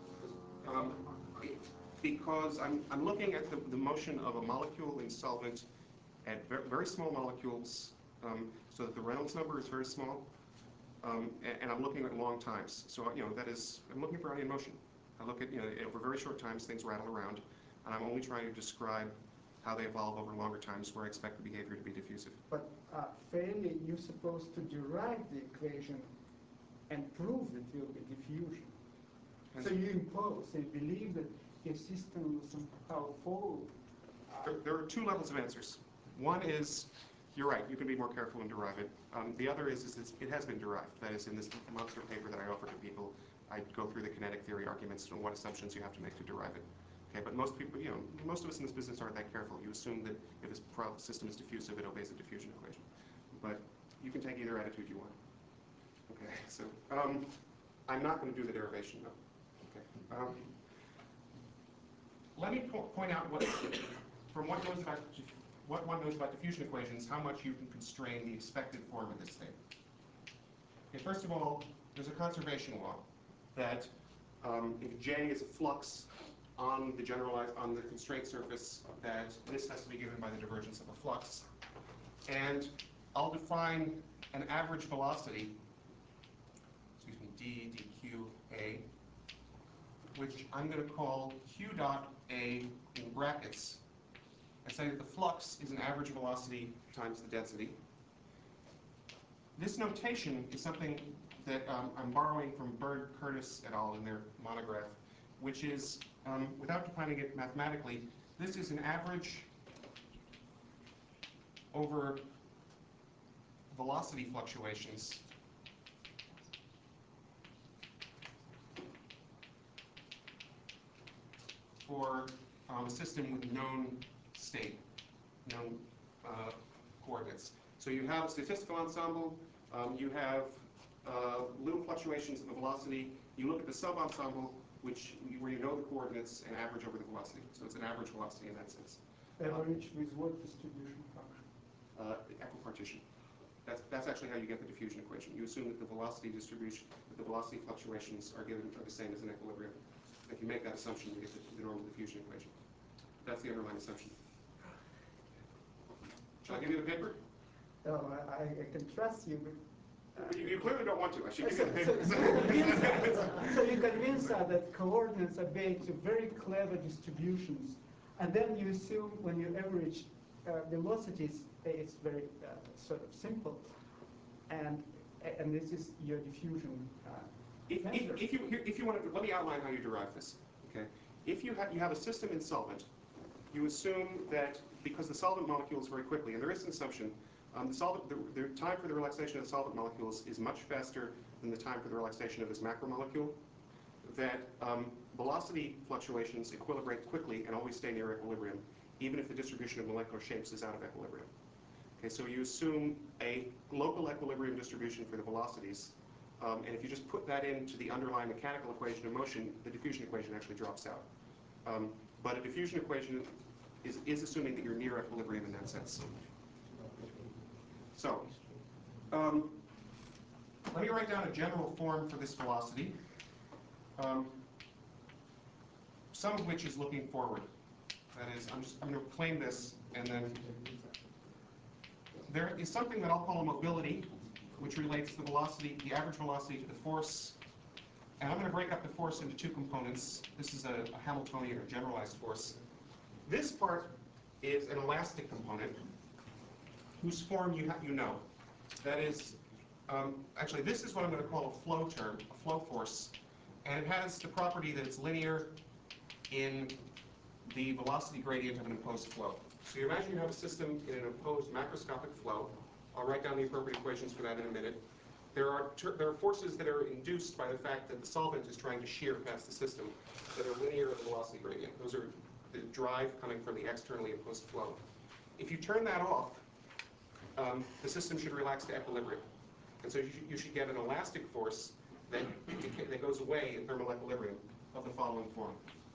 Because I'm looking at the motion of a molecule in solvent at very small molecules, so that the Reynolds number is very small, and I'm looking at long times. So that is, I'm looking for Brownian motion. I look at over very short times things rattle around, and I'm only trying to describe how they evolve over longer times where I expect the behavior to be diffusive. But fairly, you're supposed to derive the equation and prove that it will be diffusion. So you impose, so you believe that your system will somehow follow. There are two levels of answers. One is, you're right, you can be more careful and derive it. The other is it has been derived. That is, in this monster paper that I offer to people, I go through the kinetic theory arguments and what assumptions you have to make to derive it. Okay, but most people, most of us in this business aren't that careful. You assume that if a system is diffusive, it obeys a diffusion equation. But you can take either attitude you want. Okay, so I'm not going to do the derivation, though. Okay. Let me point out from what one knows about diffusion equations, how much you can constrain the expected form of this thing. Okay, first of all, there's a conservation law that if J is a flux on the constraint surface, that this has to be given by the divergence of a flux. And I'll define an average velocity, d dq a, which I'm going to call q dot a in brackets, and say that the flux is an average velocity times the density. This notation is something that I'm borrowing from Bird Curtis et al. In their monograph, which is, without defining it mathematically, this is an average over velocity fluctuations for a system with known state, known coordinates. So you have a statistical ensemble, you have little fluctuations in the velocity. You look at the sub-ensemble, where you know the coordinates and average over the velocity. So it's an average velocity in that sense. Average with what distribution function? Equipartition. That's actually how you get the diffusion equation. You assume that the velocity distribution, that the velocity fluctuations are the same as an equilibrium. If you make that assumption, you get the normal diffusion equation. That's the underlying assumption. Shall I give you the paper? No, I can trust you, but... You clearly don't want to. I should give you the paper. So you convince us that coordinates are based on very clever distributions, and then you assume when you average velocities, it's very sort of simple, and this is your diffusion. If you want to, let me outline how you derive this. Okay, if you have a system in solvent, you assume that because the solvent molecules very quickly, and there is an assumption, the time for the relaxation of the solvent molecules is much faster than the time for the relaxation of this macromolecule, that velocity fluctuations equilibrate quickly and always stay near equilibrium, even if the distribution of molecular shapes is out of equilibrium. Okay, so you assume a local equilibrium distribution for the velocities, and if you just put that into the underlying mechanical equation of motion, the diffusion equation actually drops out. But a diffusion equation is assuming that you're near equilibrium in that sense. So, let me write down a general form for this velocity, some of which is looking forward. That is, I'm going to claim this, and then there is something that I'll call a mobility, which relates the velocity, the average velocity to the force. And I'm going to break up the force into two components. This is a Hamiltonian or generalized force. This part is an elastic component, whose form you know. That is, actually, this is what I'm going to call a flow term, a flow force. And it has the property that it's linear in the velocity gradient of an imposed flow. So you imagine you have a system in an imposed macroscopic flow. I'll write down the appropriate equations for that in a minute. There are forces that are induced by the fact that the solvent is trying to shear past the system that are linear with the velocity gradient. Those are the drive coming from the externally imposed flow. If you turn that off, the system should relax to equilibrium. And so you should get an elastic force that goes away in thermal equilibrium of the following form.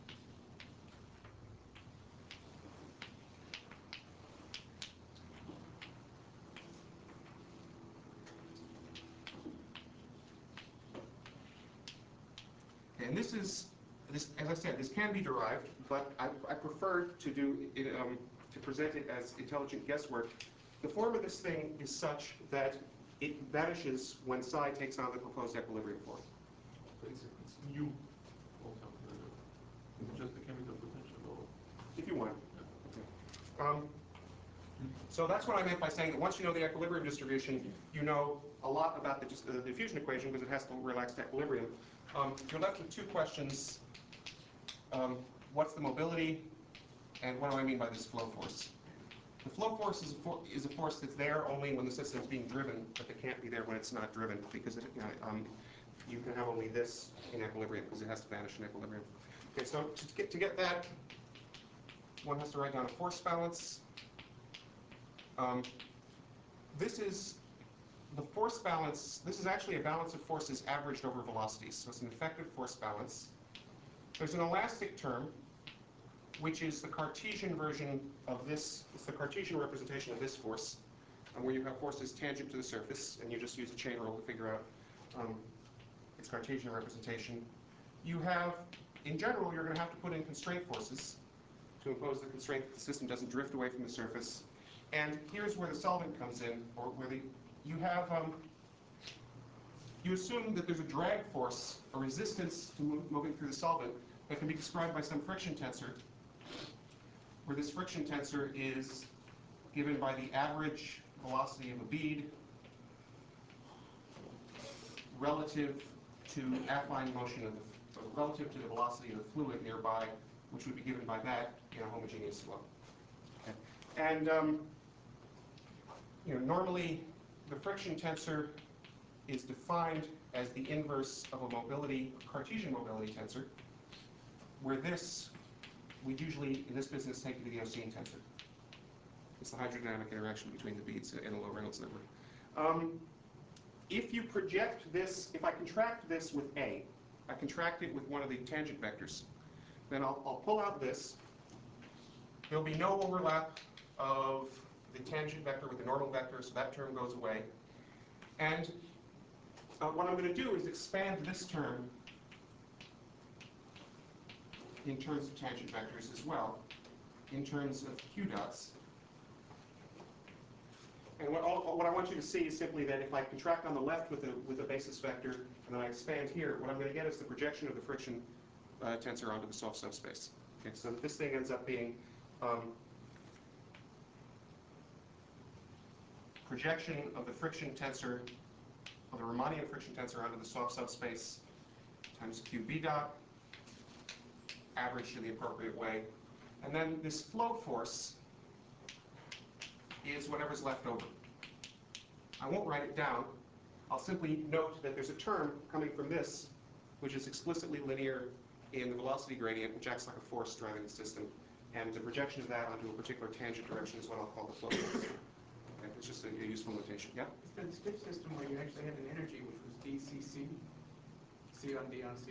And this is, as I said, this can be derived, but I prefer to do it, to present it as intelligent guesswork. The form of this thing is such that it vanishes when psi takes on the proposed equilibrium form. So it's mu or something like that. Just the chemical potential, or if you want. Okay. So that's what I meant by saying that once you know the equilibrium distribution, you know a lot about the diffusion equation because it has to relax to equilibrium. You're left with two questions. What's the mobility, and what do I mean by this flow force? The flow force is a force that's there only when the system is being driven, but it can't be there when it's not driven, because you can have only this in equilibrium because it has to vanish in equilibrium. Okay, so to get that, one has to write down a force balance. This is the force balance. This is actually a balance of forces averaged over velocities, so it's an effective force balance. There's an elastic term, which is the Cartesian version of this. It's the Cartesian representation of this force, where you have forces tangent to the surface, and you just use a chain rule to figure out its Cartesian representation. You have, in general, you're going to have to put in constraint forces to impose the constraint that the system doesn't drift away from the surface. And here's where the solvent comes in, or where you assume that there's a drag force, a resistance to moving through the solvent that can be described by some friction tensor, where this friction tensor is given by the average velocity of a bead relative to affine motion of relative to the velocity of the fluid nearby, which would be given by that in a homogeneous flow. Okay. And normally the friction tensor is defined as the inverse of a Cartesian mobility tensor, where this, we usually, in this business, take to be the Oseen tensor. It's the hydrodynamic interaction between the beads in a low Reynolds number. If you project this, if I contract this with A, I contract it with one of the tangent vectors, then I'll pull out this. There'll be no overlap of the tangent vector with the normal vector, so that term goes away. And what I'm going to do is expand this term in terms of tangent vectors as well, in terms of q dots. And what I want you to see is simply that if I contract on the left with a basis vector, and then I expand here, what I'm going to get is the projection of the friction tensor onto the soft subspace. Okay, so this thing ends up being projection of the friction tensor, of the Riemannian friction tensor onto the soft subspace times QB dot, averaged to the appropriate way. And then this flow force is whatever's left over. I won't write it down. I'll simply note that there's a term coming from this, which is explicitly linear in the velocity gradient, which acts like a force driving the system. And the projection of that onto a particular tangent direction is what I'll call the flow force. Okay, it's just a useful notation. Yeah? It's the stiff system where you actually had an energy, which was dCc, C on D on C.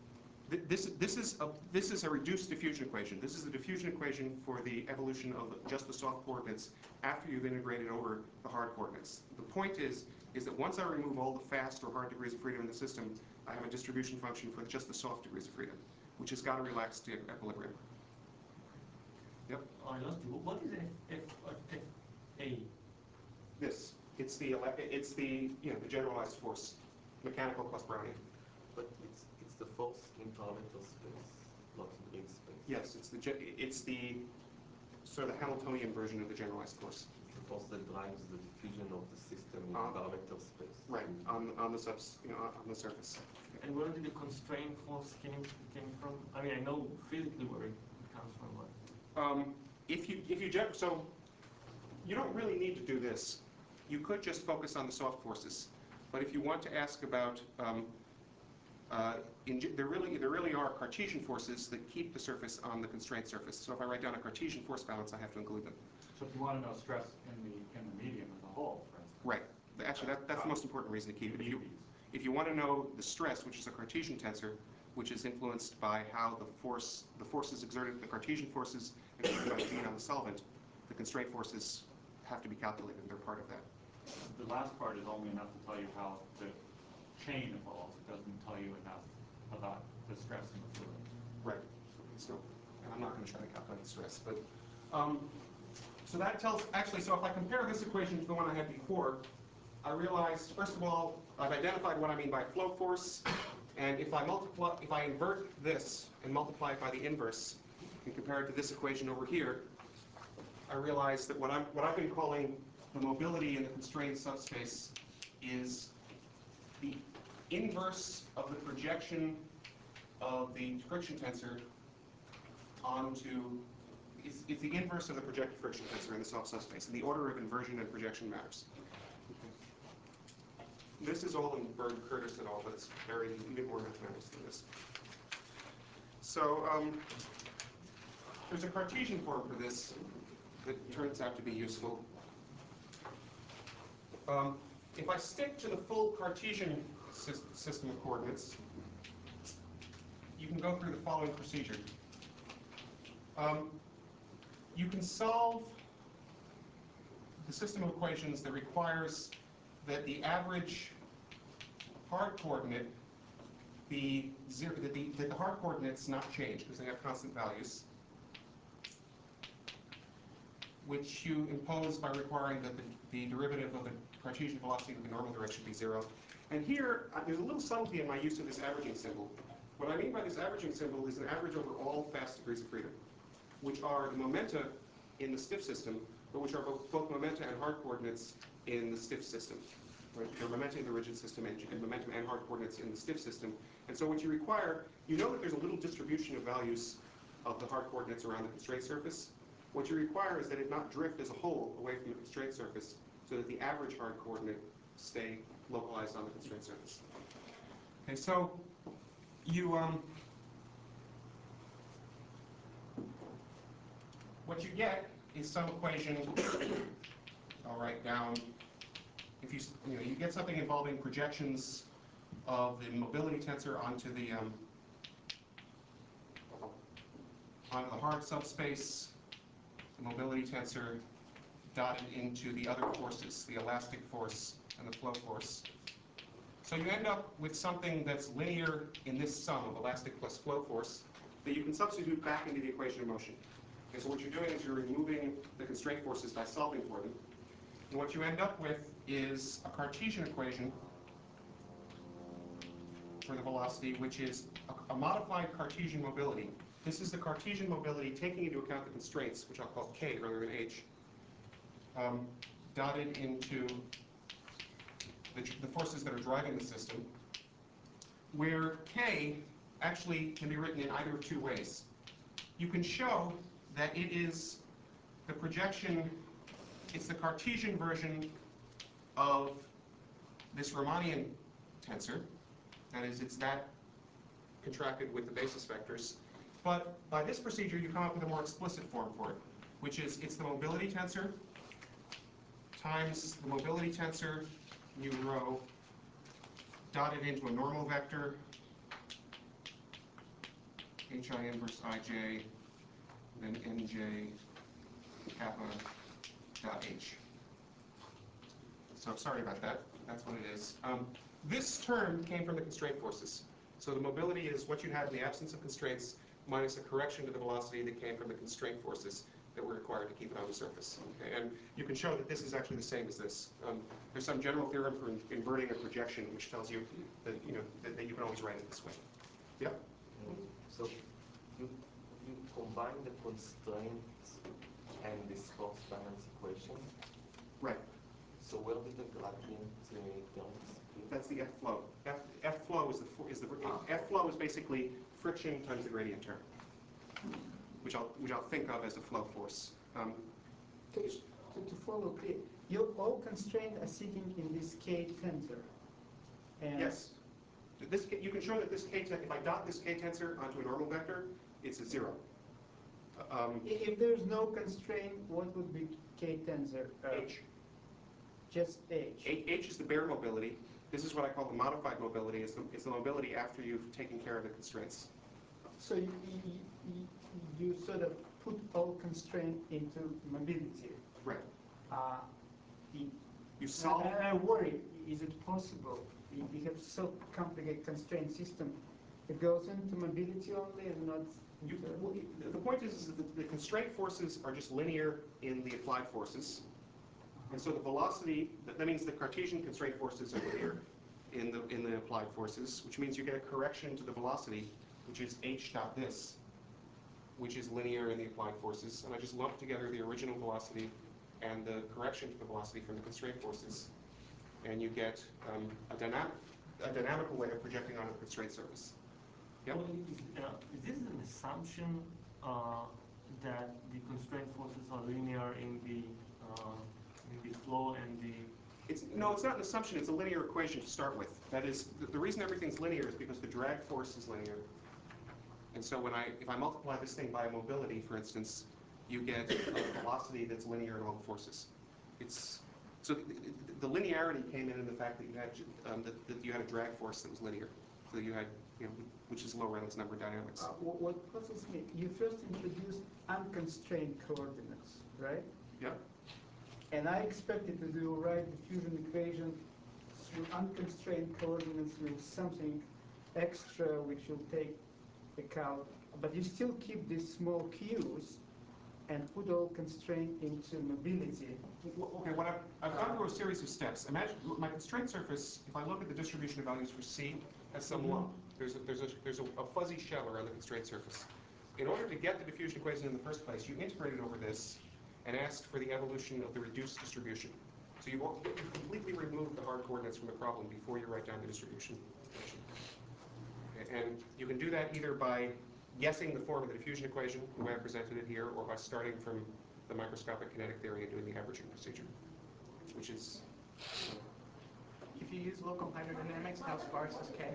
This is a reduced diffusion equation. This is the diffusion equation for the evolution of just the soft coordinates after you've integrated over the hard coordinates. The point is that once I remove all the fast or hard degrees of freedom in the system, I have a distribution function for just the soft degrees of freedom, which has got to relax to equilibrium. Yep. I lost you. What is FA? This. It's the the generalized force, mechanical plus Brownian. But it's the force in parameter space, not in grid space. Yes, it's the sort of the Hamiltonian version of the generalized force. It's the force that drives the diffusion of the system in parameter space. Right, on the surface. And where did the constraint force came from? I mean, I know physically where it comes from, but so you don't really need to do this. You could just focus on the soft forces, but if you want to ask about there really are Cartesian forces that keep the surface on the constraint surface. So if I write down a Cartesian force balance, I have to include them. So if you want to know stress in the medium as a whole, for instance. Right. Actually, that's the most important reason to keep it. If you want to know the stress, which is a Cartesian tensor, which is influenced by how the forces exerted, the Cartesian forces exerted by the bead on the solvent, the constraint forces have to be calculated. They're part of that. The last part is only enough to tell you how the chain evolves. It doesn't tell you enough about the stress in the fluid. Right. So, and I'm not going to try to calculate the stress, but so that tells, actually, so if I compare this equation to the one I had before, I realize, first of all, I've identified what I mean by flow force, and if I invert this and multiply it by the inverse and compare it to this equation over here, I realize that what I've been calling the mobility in the constrained subspace is the inverse of the projection of the friction tensor onto, it's the inverse of the projected friction tensor in the soft subspace, and the order of inversion and projection matters. This is all in Berg-Curtis et al., but it's buried in even more mathematics than this. So there's a Cartesian form for this that turns out to be useful. If I stick to the full Cartesian system of coordinates, you can go through the following procedure. You can solve the system of equations that requires that the average hard coordinate be zero, that the hard coordinates not change because they have constant values, which you impose by requiring that the derivative of the Cartesian velocity in the normal direction be zero. And here, there's a little subtlety in my use of this averaging symbol. What I mean by this averaging symbol is an average over all fast degrees of freedom, which are the momenta in the stiff system, but which are both momenta and hard coordinates in the stiff system. right? There are momenta in the rigid system and momentum and hard coordinates in the stiff system. And so what you require, you know that there's a little distribution of values of the hard coordinates around the constraint surface. What you require is that it not drift as a whole away from the constraint surface so that the average hard coordinate stay localized on the constraint surface. Okay, so you, what you get is some equation, I'll write down, if you get something involving projections of the mobility tensor onto the hard subspace, the mobility tensor dotted into the other forces, the elastic force and the flow force. So you end up with something that's linear in this sum of elastic plus flow force that you can substitute back into the equation of motion. Okay, so what you're doing is you're removing the constraint forces by solving for them. And what you end up with is a Cartesian equation for the velocity, which is a modified Cartesian mobility. This is the Cartesian mobility taking into account the constraints, which I'll call K rather than H, dotted into the forces that are driving the system, where K actually can be written in either of two ways. You can show that it is the projection, it's the Cartesian version of this Riemannian tensor. That is, it's that contracted with the basis vectors. But by this procedure, you come up with a more explicit form for it, which is it's the mobility tensor times the mobility tensor mu rho dotted into a normal vector hi inverse ij, then nj kappa dot h. So sorry about that. That's what it is. This term came from the constraint forces. So the mobility is what you had in the absence of constraints minus a correction to the velocity that came from the constraint forces that were required to keep it on the surface. Okay? And you can show that this is actually the same as this. There's some general theorem for inverting a projection which tells you that that you can always write it this way. Yep. So you combine the constraints and the Stokes balance equation. Right. So where did the gradient term disappear? That's the F flow. F flow F flow is basically friction times the gradient term, which I'll think of as the flow force. To follow clear, all constraints are sitting in this K tensor. And Yes. You can show that this K tensor, if I dot this K tensor onto a normal vector, it's a 0. If there's no constraint, what would be K tensor? H. Just H. H is the bare mobility. This is what I call the modified mobility. It's the mobility after you've taken care of the constraints. So you sort of put all constraint into mobility. Right. You solve. I worry, is it possible, if you have so complicated constraint system, it goes into mobility only and not The point is that the constraint forces are just linear in the applied forces. And so the velocity, that means the Cartesian constraint forces are linear in the applied forces, which means you get a correction to the velocity, which is h dot this, which is linear in the applied forces. And I just lump together the original velocity and the correction to the velocity from the constraint forces. And you get a dynamical way of projecting onto the constraint surface. Yep. Well, is this an assumption that the constraint forces are linear in the flow and the... No, it's not an assumption. It's a linear equation to start with. That is, the reason everything's linear is because the drag force is linear. And so if I multiply this thing by a mobility, for instance, you get a velocity that's linear in all the forces. So the linearity came in the fact that you had a drag force that was linear. So you had, which is low Reynolds number dynamics. what puzzles me, you first introduced unconstrained coordinates, right? Yep. And I expected that you write the fusion equation through unconstrained coordinates with something extra which will take account, but you still keep these small q's and put all constraint into mobility. Okay, I've gone through a series of steps. Imagine my constraint surface, if I look at the distribution of values for C, has some lump. There's a fuzzy shell around the constraint surface. In order to get the diffusion equation in the first place, you integrated over this and asked for the evolution of the reduced distribution. So you completely remove the hard coordinates from the problem before you write down the distribution equation. Okay, and you can do that either by guessing the form of the diffusion equation, the way I presented it here, or by starting from the microscopic kinetic theory and doing the averaging procedure, which is... If you use local hydrodynamics, how sparse is K?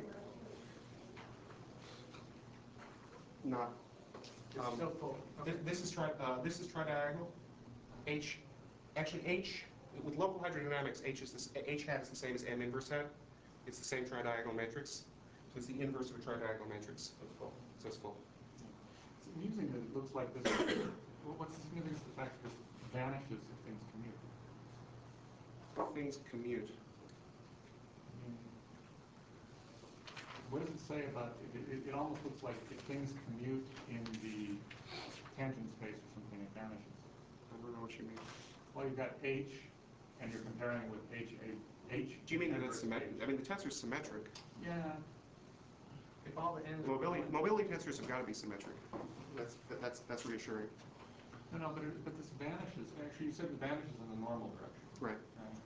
not... It's still full. Okay. This is tridiagonal. H, actually H, with local hydrodynamics, H hat is the same as M inverse hat. It's the same tridiagonal matrix. So it's the inverse of a tridiagonal matrix. So it's full. So it's full. It's amusing that it looks like this. What's the significance of the fact that this vanishes if things commute? Things commute. What does it say about it? It almost looks like if things commute in the tangent space or something, it vanishes. I don't know what you mean. Well, you've got H, and you're comparing with H. Do you mean that it's symmetric? I mean, the tensor's symmetric. Yeah. If all the ends Mobility tensors have got to be symmetric. That's reassuring. No, but this vanishes. Actually, you said it vanishes in the normal direction. Right.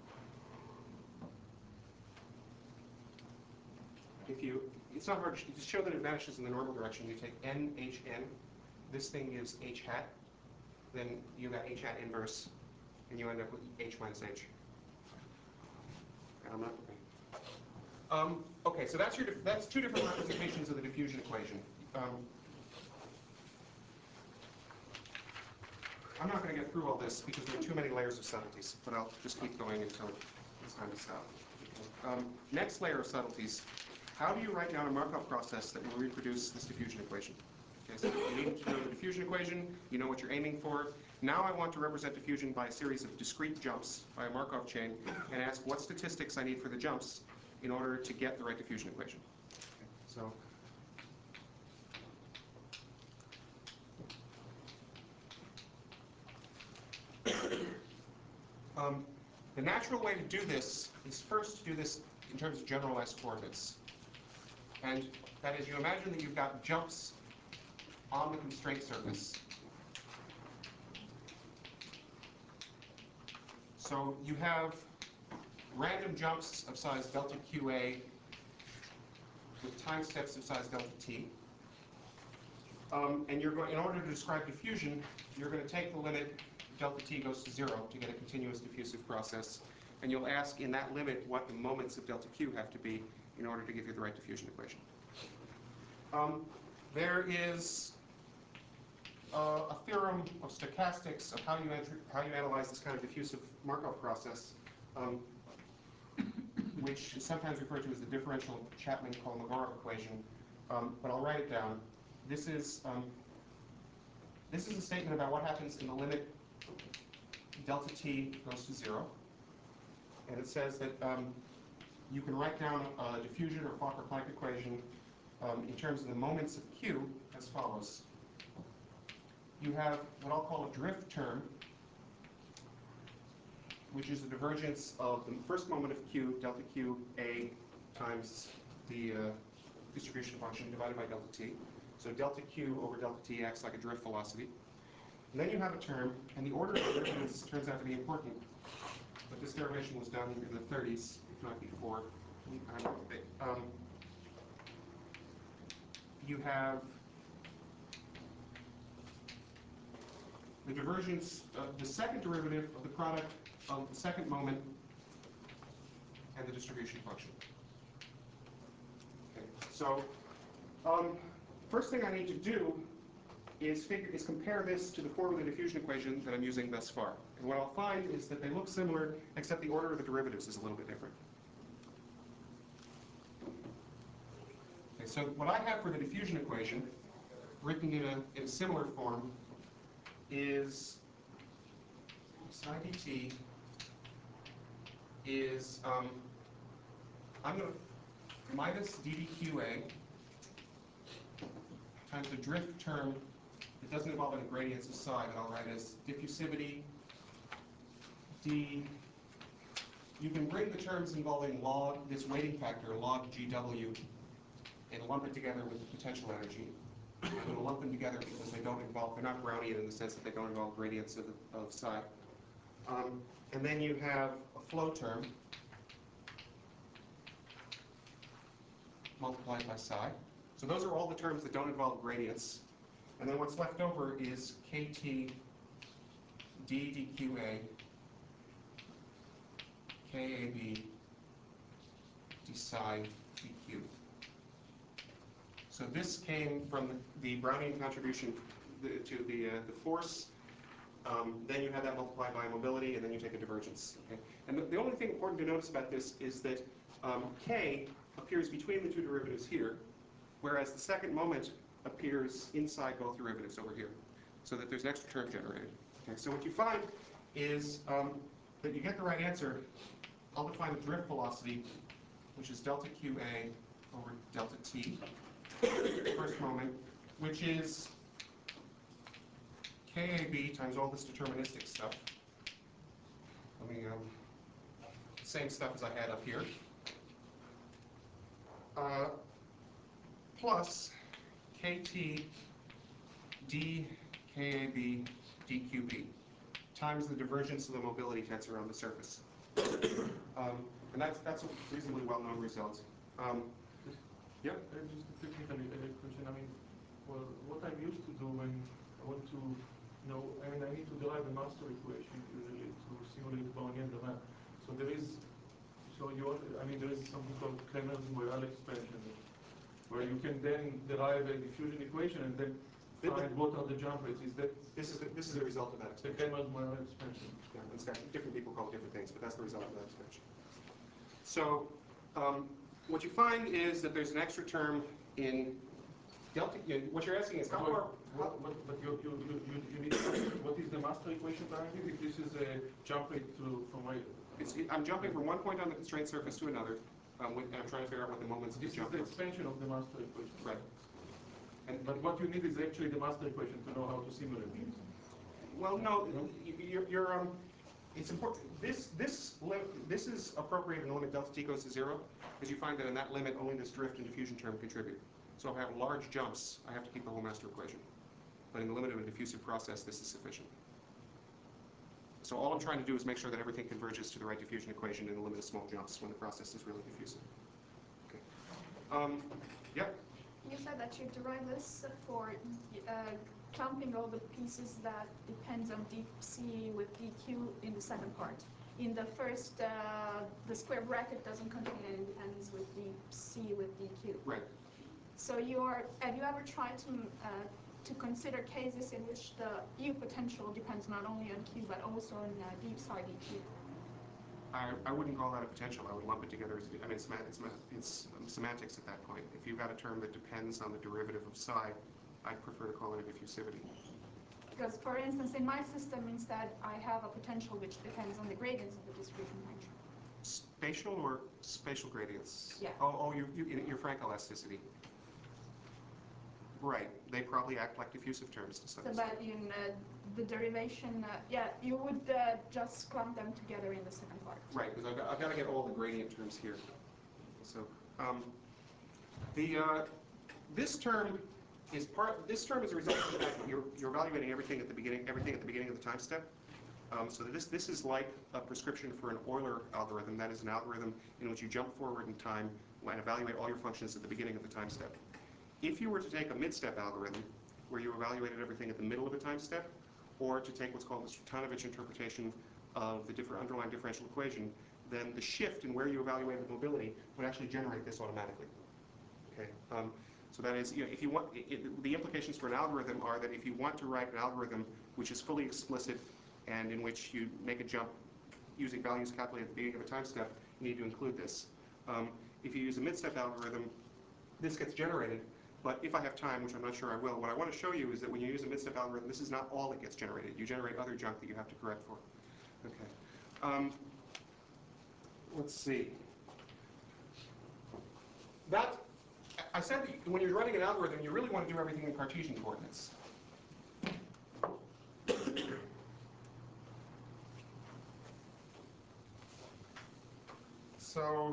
It's not hard to show that it vanishes in the normal direction. You take n, h, n. This thing gives h hat. Then you got h hat inverse, and you end up with h minus h. And I'm not. Okay, so that's two different representations of the diffusion equation. I'm not going to get through all this because there are too many layers of subtleties, but I'll just keep going until it's time to stop. Next layer of subtleties. How do you write down a Markov process that will reproduce this diffusion equation? Okay, so you need to know the diffusion equation, you know what you're aiming for. Now I want to represent diffusion by a series of discrete jumps by a Markov chain and ask what statistics I need for the jumps in order to get the right diffusion equation. Okay, so the natural way to do this is first to do this in terms of generalized coordinates. And that is, you imagine that you've got jumps on the constraint surface. So you have random jumps of size delta QA with time steps of size delta T. And you're going, in order to describe diffusion, you're going to take the limit delta T goes to 0 to get a continuous diffusive process. And you'll ask in that limit what the moments of delta Q have to be in order to give you the right diffusion equation. There is a theorem of stochastics of how you analyze this kind of diffusive Markov process, which is sometimes referred to as the differential Chapman-Kolmogorov equation. But I'll write it down. This is a statement about what happens in the limit delta T goes to 0. And it says that you can write down a diffusion or Fokker-Planck equation in terms of the moments of Q as follows. You have what I'll call a drift term, which is the divergence of the first moment of Q, delta Q, A times the distribution function divided by delta T. So delta Q over delta T acts like a drift velocity. And then you have a term, and the order of the derivatives turns out to be important. But this derivation was done in the 30s, if not before. You have the divergence, the second derivative of the product of the second moment and the distribution function. Okay, so first thing I need to do is compare this to the form of the diffusion equation that I'm using thus far. And what I'll find is that they look similar, except the order of the derivatives is a little bit different. Okay, so what I have for the diffusion equation, written in a similar form, is psi dt is, I'm going to minus ddqa times the drift term that doesn't involve any gradients of psi that I'll write as diffusivity d. You can bring the terms involving log, this weighting factor, log GW, and lump it together with the potential energy. I'm going to lump them together because they don't involve, they're not Brownian in the sense that they don't involve gradients of psi. And then you have a flow term multiplied by psi. So those are all the terms that don't involve gradients. And then what's left over is kt d dqa kab d psi dq. So this came from the Brownian contribution to the force. Then you have that multiplied by mobility, and then you take a divergence. Okay? And the only thing important to notice about this is that k appears between the two derivatives here, whereas the second moment appears inside both derivatives over here, so that there's an extra term generated. Okay? So what you find is that you get the right answer. I'll define the drift velocity, which is delta qa over delta t, first moment, which is KAB times all this deterministic stuff. Let me, same stuff as I had up here. Plus KT d KAB dQB times the divergence of the mobility tensor on the surface. And that's a reasonably well-known result. Yeah? Just a technical question. I mean, well, what I'm used to do when I want to know, I mean, I need to derive a master equation usually to simulate Brownian demand. So there is, there is something called Cramér-Montréal expansion, where you can then derive a diffusion equation and then find what are the jump rates. Is that this is a result of that the expansion. Cramér-Montréal expansion? Yeah, it's got different people call it different things, but that's the result of that expansion. So what you find is that there's an extra term in delta. What you're asking is how far. But you need what is the master equation currently? If this is a jump rate from where? I'm jumping from one point on the constrained surface to another, and I'm trying to figure out what the moments of the This is jump the are. expansion of the master equation. Right. But what you need is actually the master equation to know how to simulate it. Well, no, it's important. This is appropriate in the limit delta t goes to 0, because you find that in that limit only this drift and diffusion term contribute. So if I have large jumps, I have to keep the whole master equation. But in the limit of a diffusive process, this is sufficient. So all I'm trying to do is make sure that everything converges to the right diffusion equation in the limit of small jumps when the process is really diffusive. Okay. Yeah. You said that you derive this for clumping all the pieces that depends on deep C with dq in the second part. In the first, the square bracket doesn't contain any dependence with deep C with dq. Right. So have you ever tried to consider cases in which the U potential depends not only on Q but also on deep psi dq? I wouldn't call that a potential. I would lump it together as, I mean, it's semantics at that point. If you've got a term that depends on the derivative of psi, I'd prefer to call it a diffusivity. Because, for instance, in my system, instead, I have a potential which depends on the gradients of the distribution function. Spatial or spatial gradients? Yeah. Oh, your Frank elasticity. Right. They probably act like diffusive terms to some extent. But in the derivation, you would just clump them together in the second part. Right, because I've got to get all the gradient terms here. So this term is a result of the fact that you're evaluating everything at the beginning of the time step. So this is like a prescription for an Euler algorithm. That is an algorithm in which you jump forward in time and evaluate all your functions at the beginning of the time step. If you were to take a mid-step algorithm, where you evaluated everything at the middle of a time step, or to take what's called the Stratanovich interpretation of the underlying differential equation, then the shift in where you evaluated mobility would actually generate this automatically. Okay. So that is, if you want, the implications for an algorithm are that if you want to write an algorithm which is fully explicit and in which you make a jump using values calculated at the beginning of a time step, you need to include this. If you use a mid-step algorithm, this gets generated. But if I have time, which I'm not sure I will, what I want to show you is that when you use a mid-step algorithm, this is not all that gets generated. You generate other junk that you have to correct for. Okay. Let's see. I said that when you're running an algorithm, you really want to do everything in Cartesian coordinates. So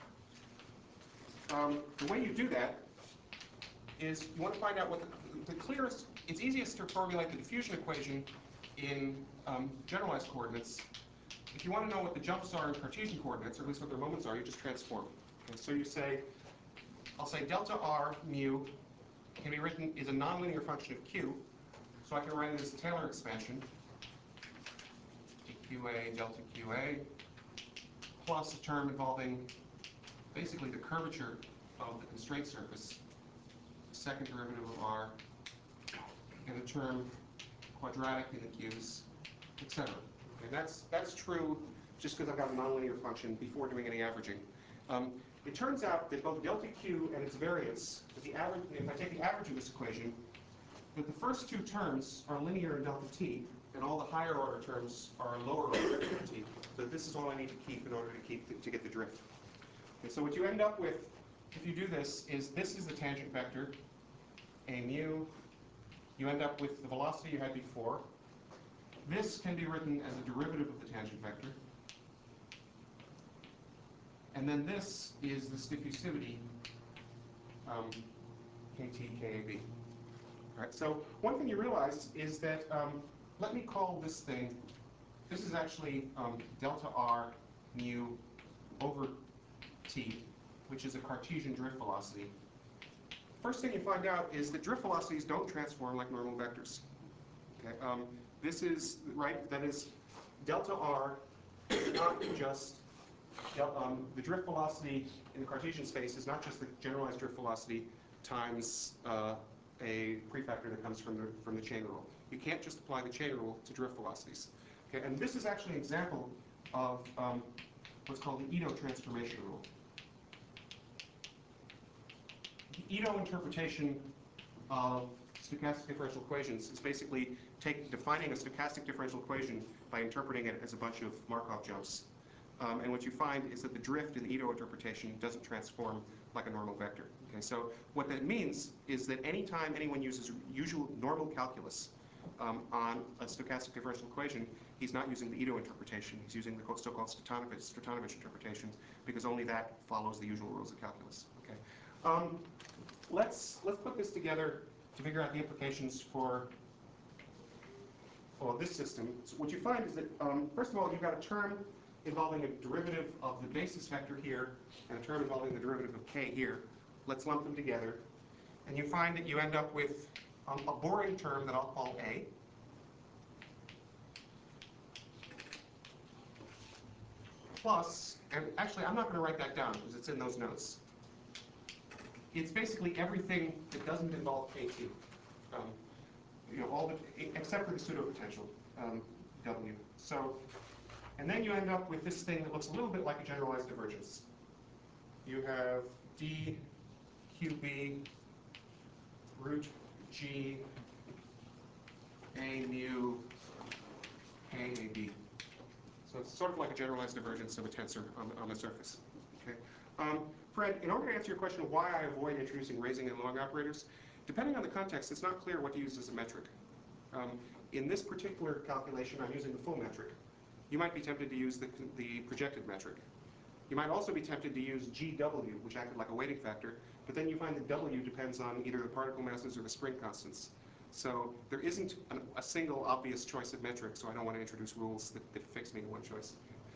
the way you do that is you want to find out what the clearest, it's easiest to formulate the diffusion equation in generalized coordinates if you want to know what the jumps are in Cartesian coordinates, or at least what their moments are, you just transform. Okay, so you say, I'll say delta r mu can be written is a nonlinear function of q, so I can write it as a Taylor expansion, dqa delta qa, plus a term involving basically the curvature of the constraint surface, the second derivative of r, and a term quadratic in the q's, etc. Okay, that's true just because I've got a nonlinear function before doing any averaging. It turns out that both delta q and its variance, the average, if I take the average of this equation, that the first two terms are linear in delta t, and all the higher order terms are lower order in delta t. So this is all I need to keep in order to get the drift. Okay, so what you end up with, if you do this is the tangent vector, a mu. You end up with the velocity you had before. This can be written as a derivative of the tangent vector. And then this is this diffusivity, kt, kab. All right, so one thing you realize is that, let me call this thing, this is actually delta r mu over t, which is a Cartesian drift velocity. First thing you find out is that drift velocities don't transform like normal vectors. Okay, this is, right, that is, delta r is not just, the drift velocity in the Cartesian space is not just the generalized drift velocity times a prefactor that comes from the chain rule. You can't just apply the chain rule to drift velocities. Okay, and this is actually an example of what's called the Ito transformation rule. The Ito interpretation of stochastic differential equations is basically defining a stochastic differential equation by interpreting it as a bunch of Markov jumps. And what you find is that the drift in the Ito interpretation doesn't transform like a normal vector. Okay, so what that means is that anytime anyone uses usual normal calculus on a stochastic differential equation, he's not using the Ito interpretation. He's using the so-called Stratonovich interpretation, because only that follows the usual rules of calculus. Okay, let's put this together to figure out the implications for this system. So what you find is that first of all, you've got a term involving a derivative of the basis vector here, and a term involving the derivative of k here. Let's lump them together. And you find that you end up with a boring term that I'll call A. Plus, and actually I'm not going to write that down because it's in those notes. It's basically everything that doesn't involve K2. You know, all the, except for the pseudopotential W. So, and then you end up with this thing that looks a little bit like a generalized divergence. You have d qb root g a mu k a b. So it's sort of like a generalized divergence of a tensor on the surface. Okay. Fred, in order to answer your question of why I avoid introducing raising and lowering operators, depending on the context, it's not clear what to use as a metric. In this particular calculation, I'm using the full metric. You might be tempted to use the projected metric. You might also be tempted to use GW, which acted like a weighting factor, but then you find that W depends on either the particle masses or the spring constants. So there isn't a single obvious choice of metric, so I don't want to introduce rules that fix me to one choice.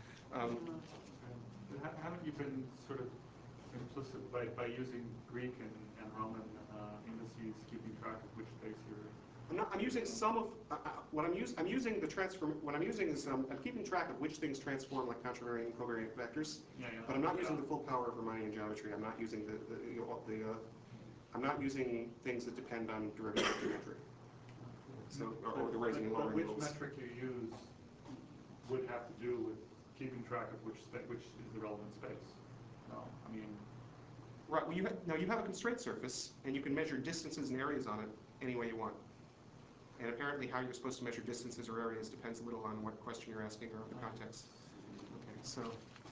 Haven't you been sort of implicit by using Greek and Roman indices, keeping track of which space you're in? I'm using some of what I'm using the transform. What I'm using is I'm keeping track of which things transform like contrarian and covariant vectors. But I'm not using the full power of Riemannian geometry. I'm not using I'm not using things that depend on derivative geometry. So or the raising and lowering which rules. metric you use would have to do with keeping track of which is the relevant space. No, I mean. Right. Well, you have a constraint surface, and you can measure distances and areas on it any way you want. And apparently how you're supposed to measure distances or areas depends a little on what question you're asking or the context. Okay, so,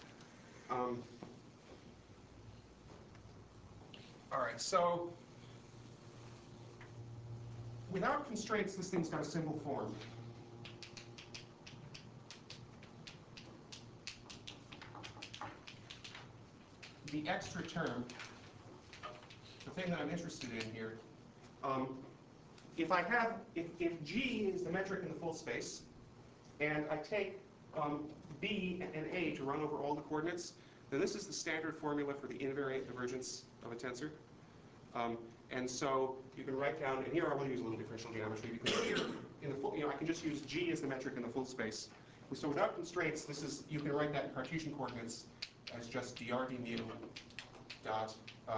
all right, so without constraints, this thing's got a symbol form. The extra term, the thing that I'm interested in here, if G is the metric in the full space, and I take B and A to run over all the coordinates, then this is the standard formula for the invariant divergence of a tensor. And so you can write down, and here I will use a little differential geometry because here in the full, I can just use G as the metric in the full space. So without constraints, this is, you can write that in Cartesian coordinates as just dr d mu dot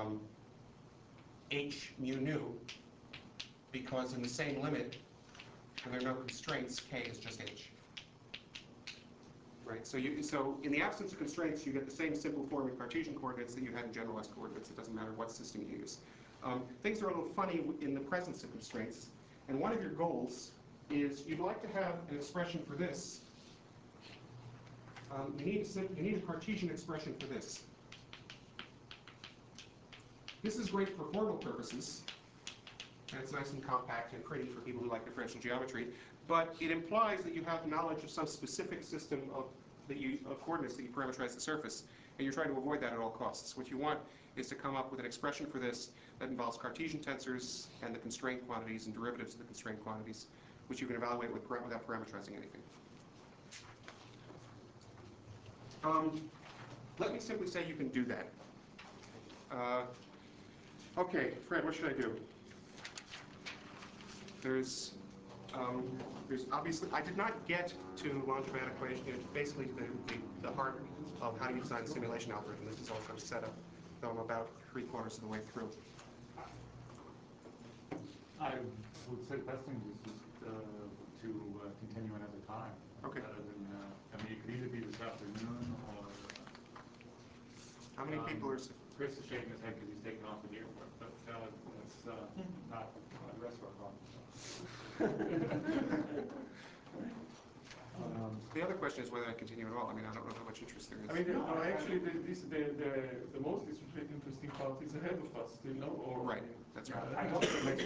h mu nu, because in the same limit, when there are no constraints, k is just h. Right, so in the absence of constraints, you get the same simple form in Cartesian coordinates that you had in generalized coordinates. It doesn't matter what system you use. Things are a little funny in the presence of constraints, and one of your goals is you'd like to have an expression for this. You need a Cartesian expression for this. This is great for formal purposes, and it's nice and compact and pretty for people who like differential geometry, but it implies that you have knowledge of some specific system of coordinates that you parameterize the surface, and you're trying to avoid that at all costs. What you want is to come up with an expression for this that involves Cartesian tensors and the constraint quantities and derivatives of the constraint quantities, which you can evaluate without parameterizing anything. Let me simply say you can do that. Okay, Fred, what should I do? There's obviously, I did not get to Langevin equation. It's basically the heart of how do you design a simulation algorithm. This is also set up, though I'm about 3/4 of the way through. I would say the best thing is just to continue another time. Okay. Rather than, I mean, it could either be this afternoon or... How many people are... Chris is shaking his head because he's taking off at the airport, but that's not the rest of our problem. The other question is whether I continue at all. I mean, I don't know how much interest there is. I mean, actually, the most interesting part is ahead of us, do you know? Or, Right, that's right. I hope it makes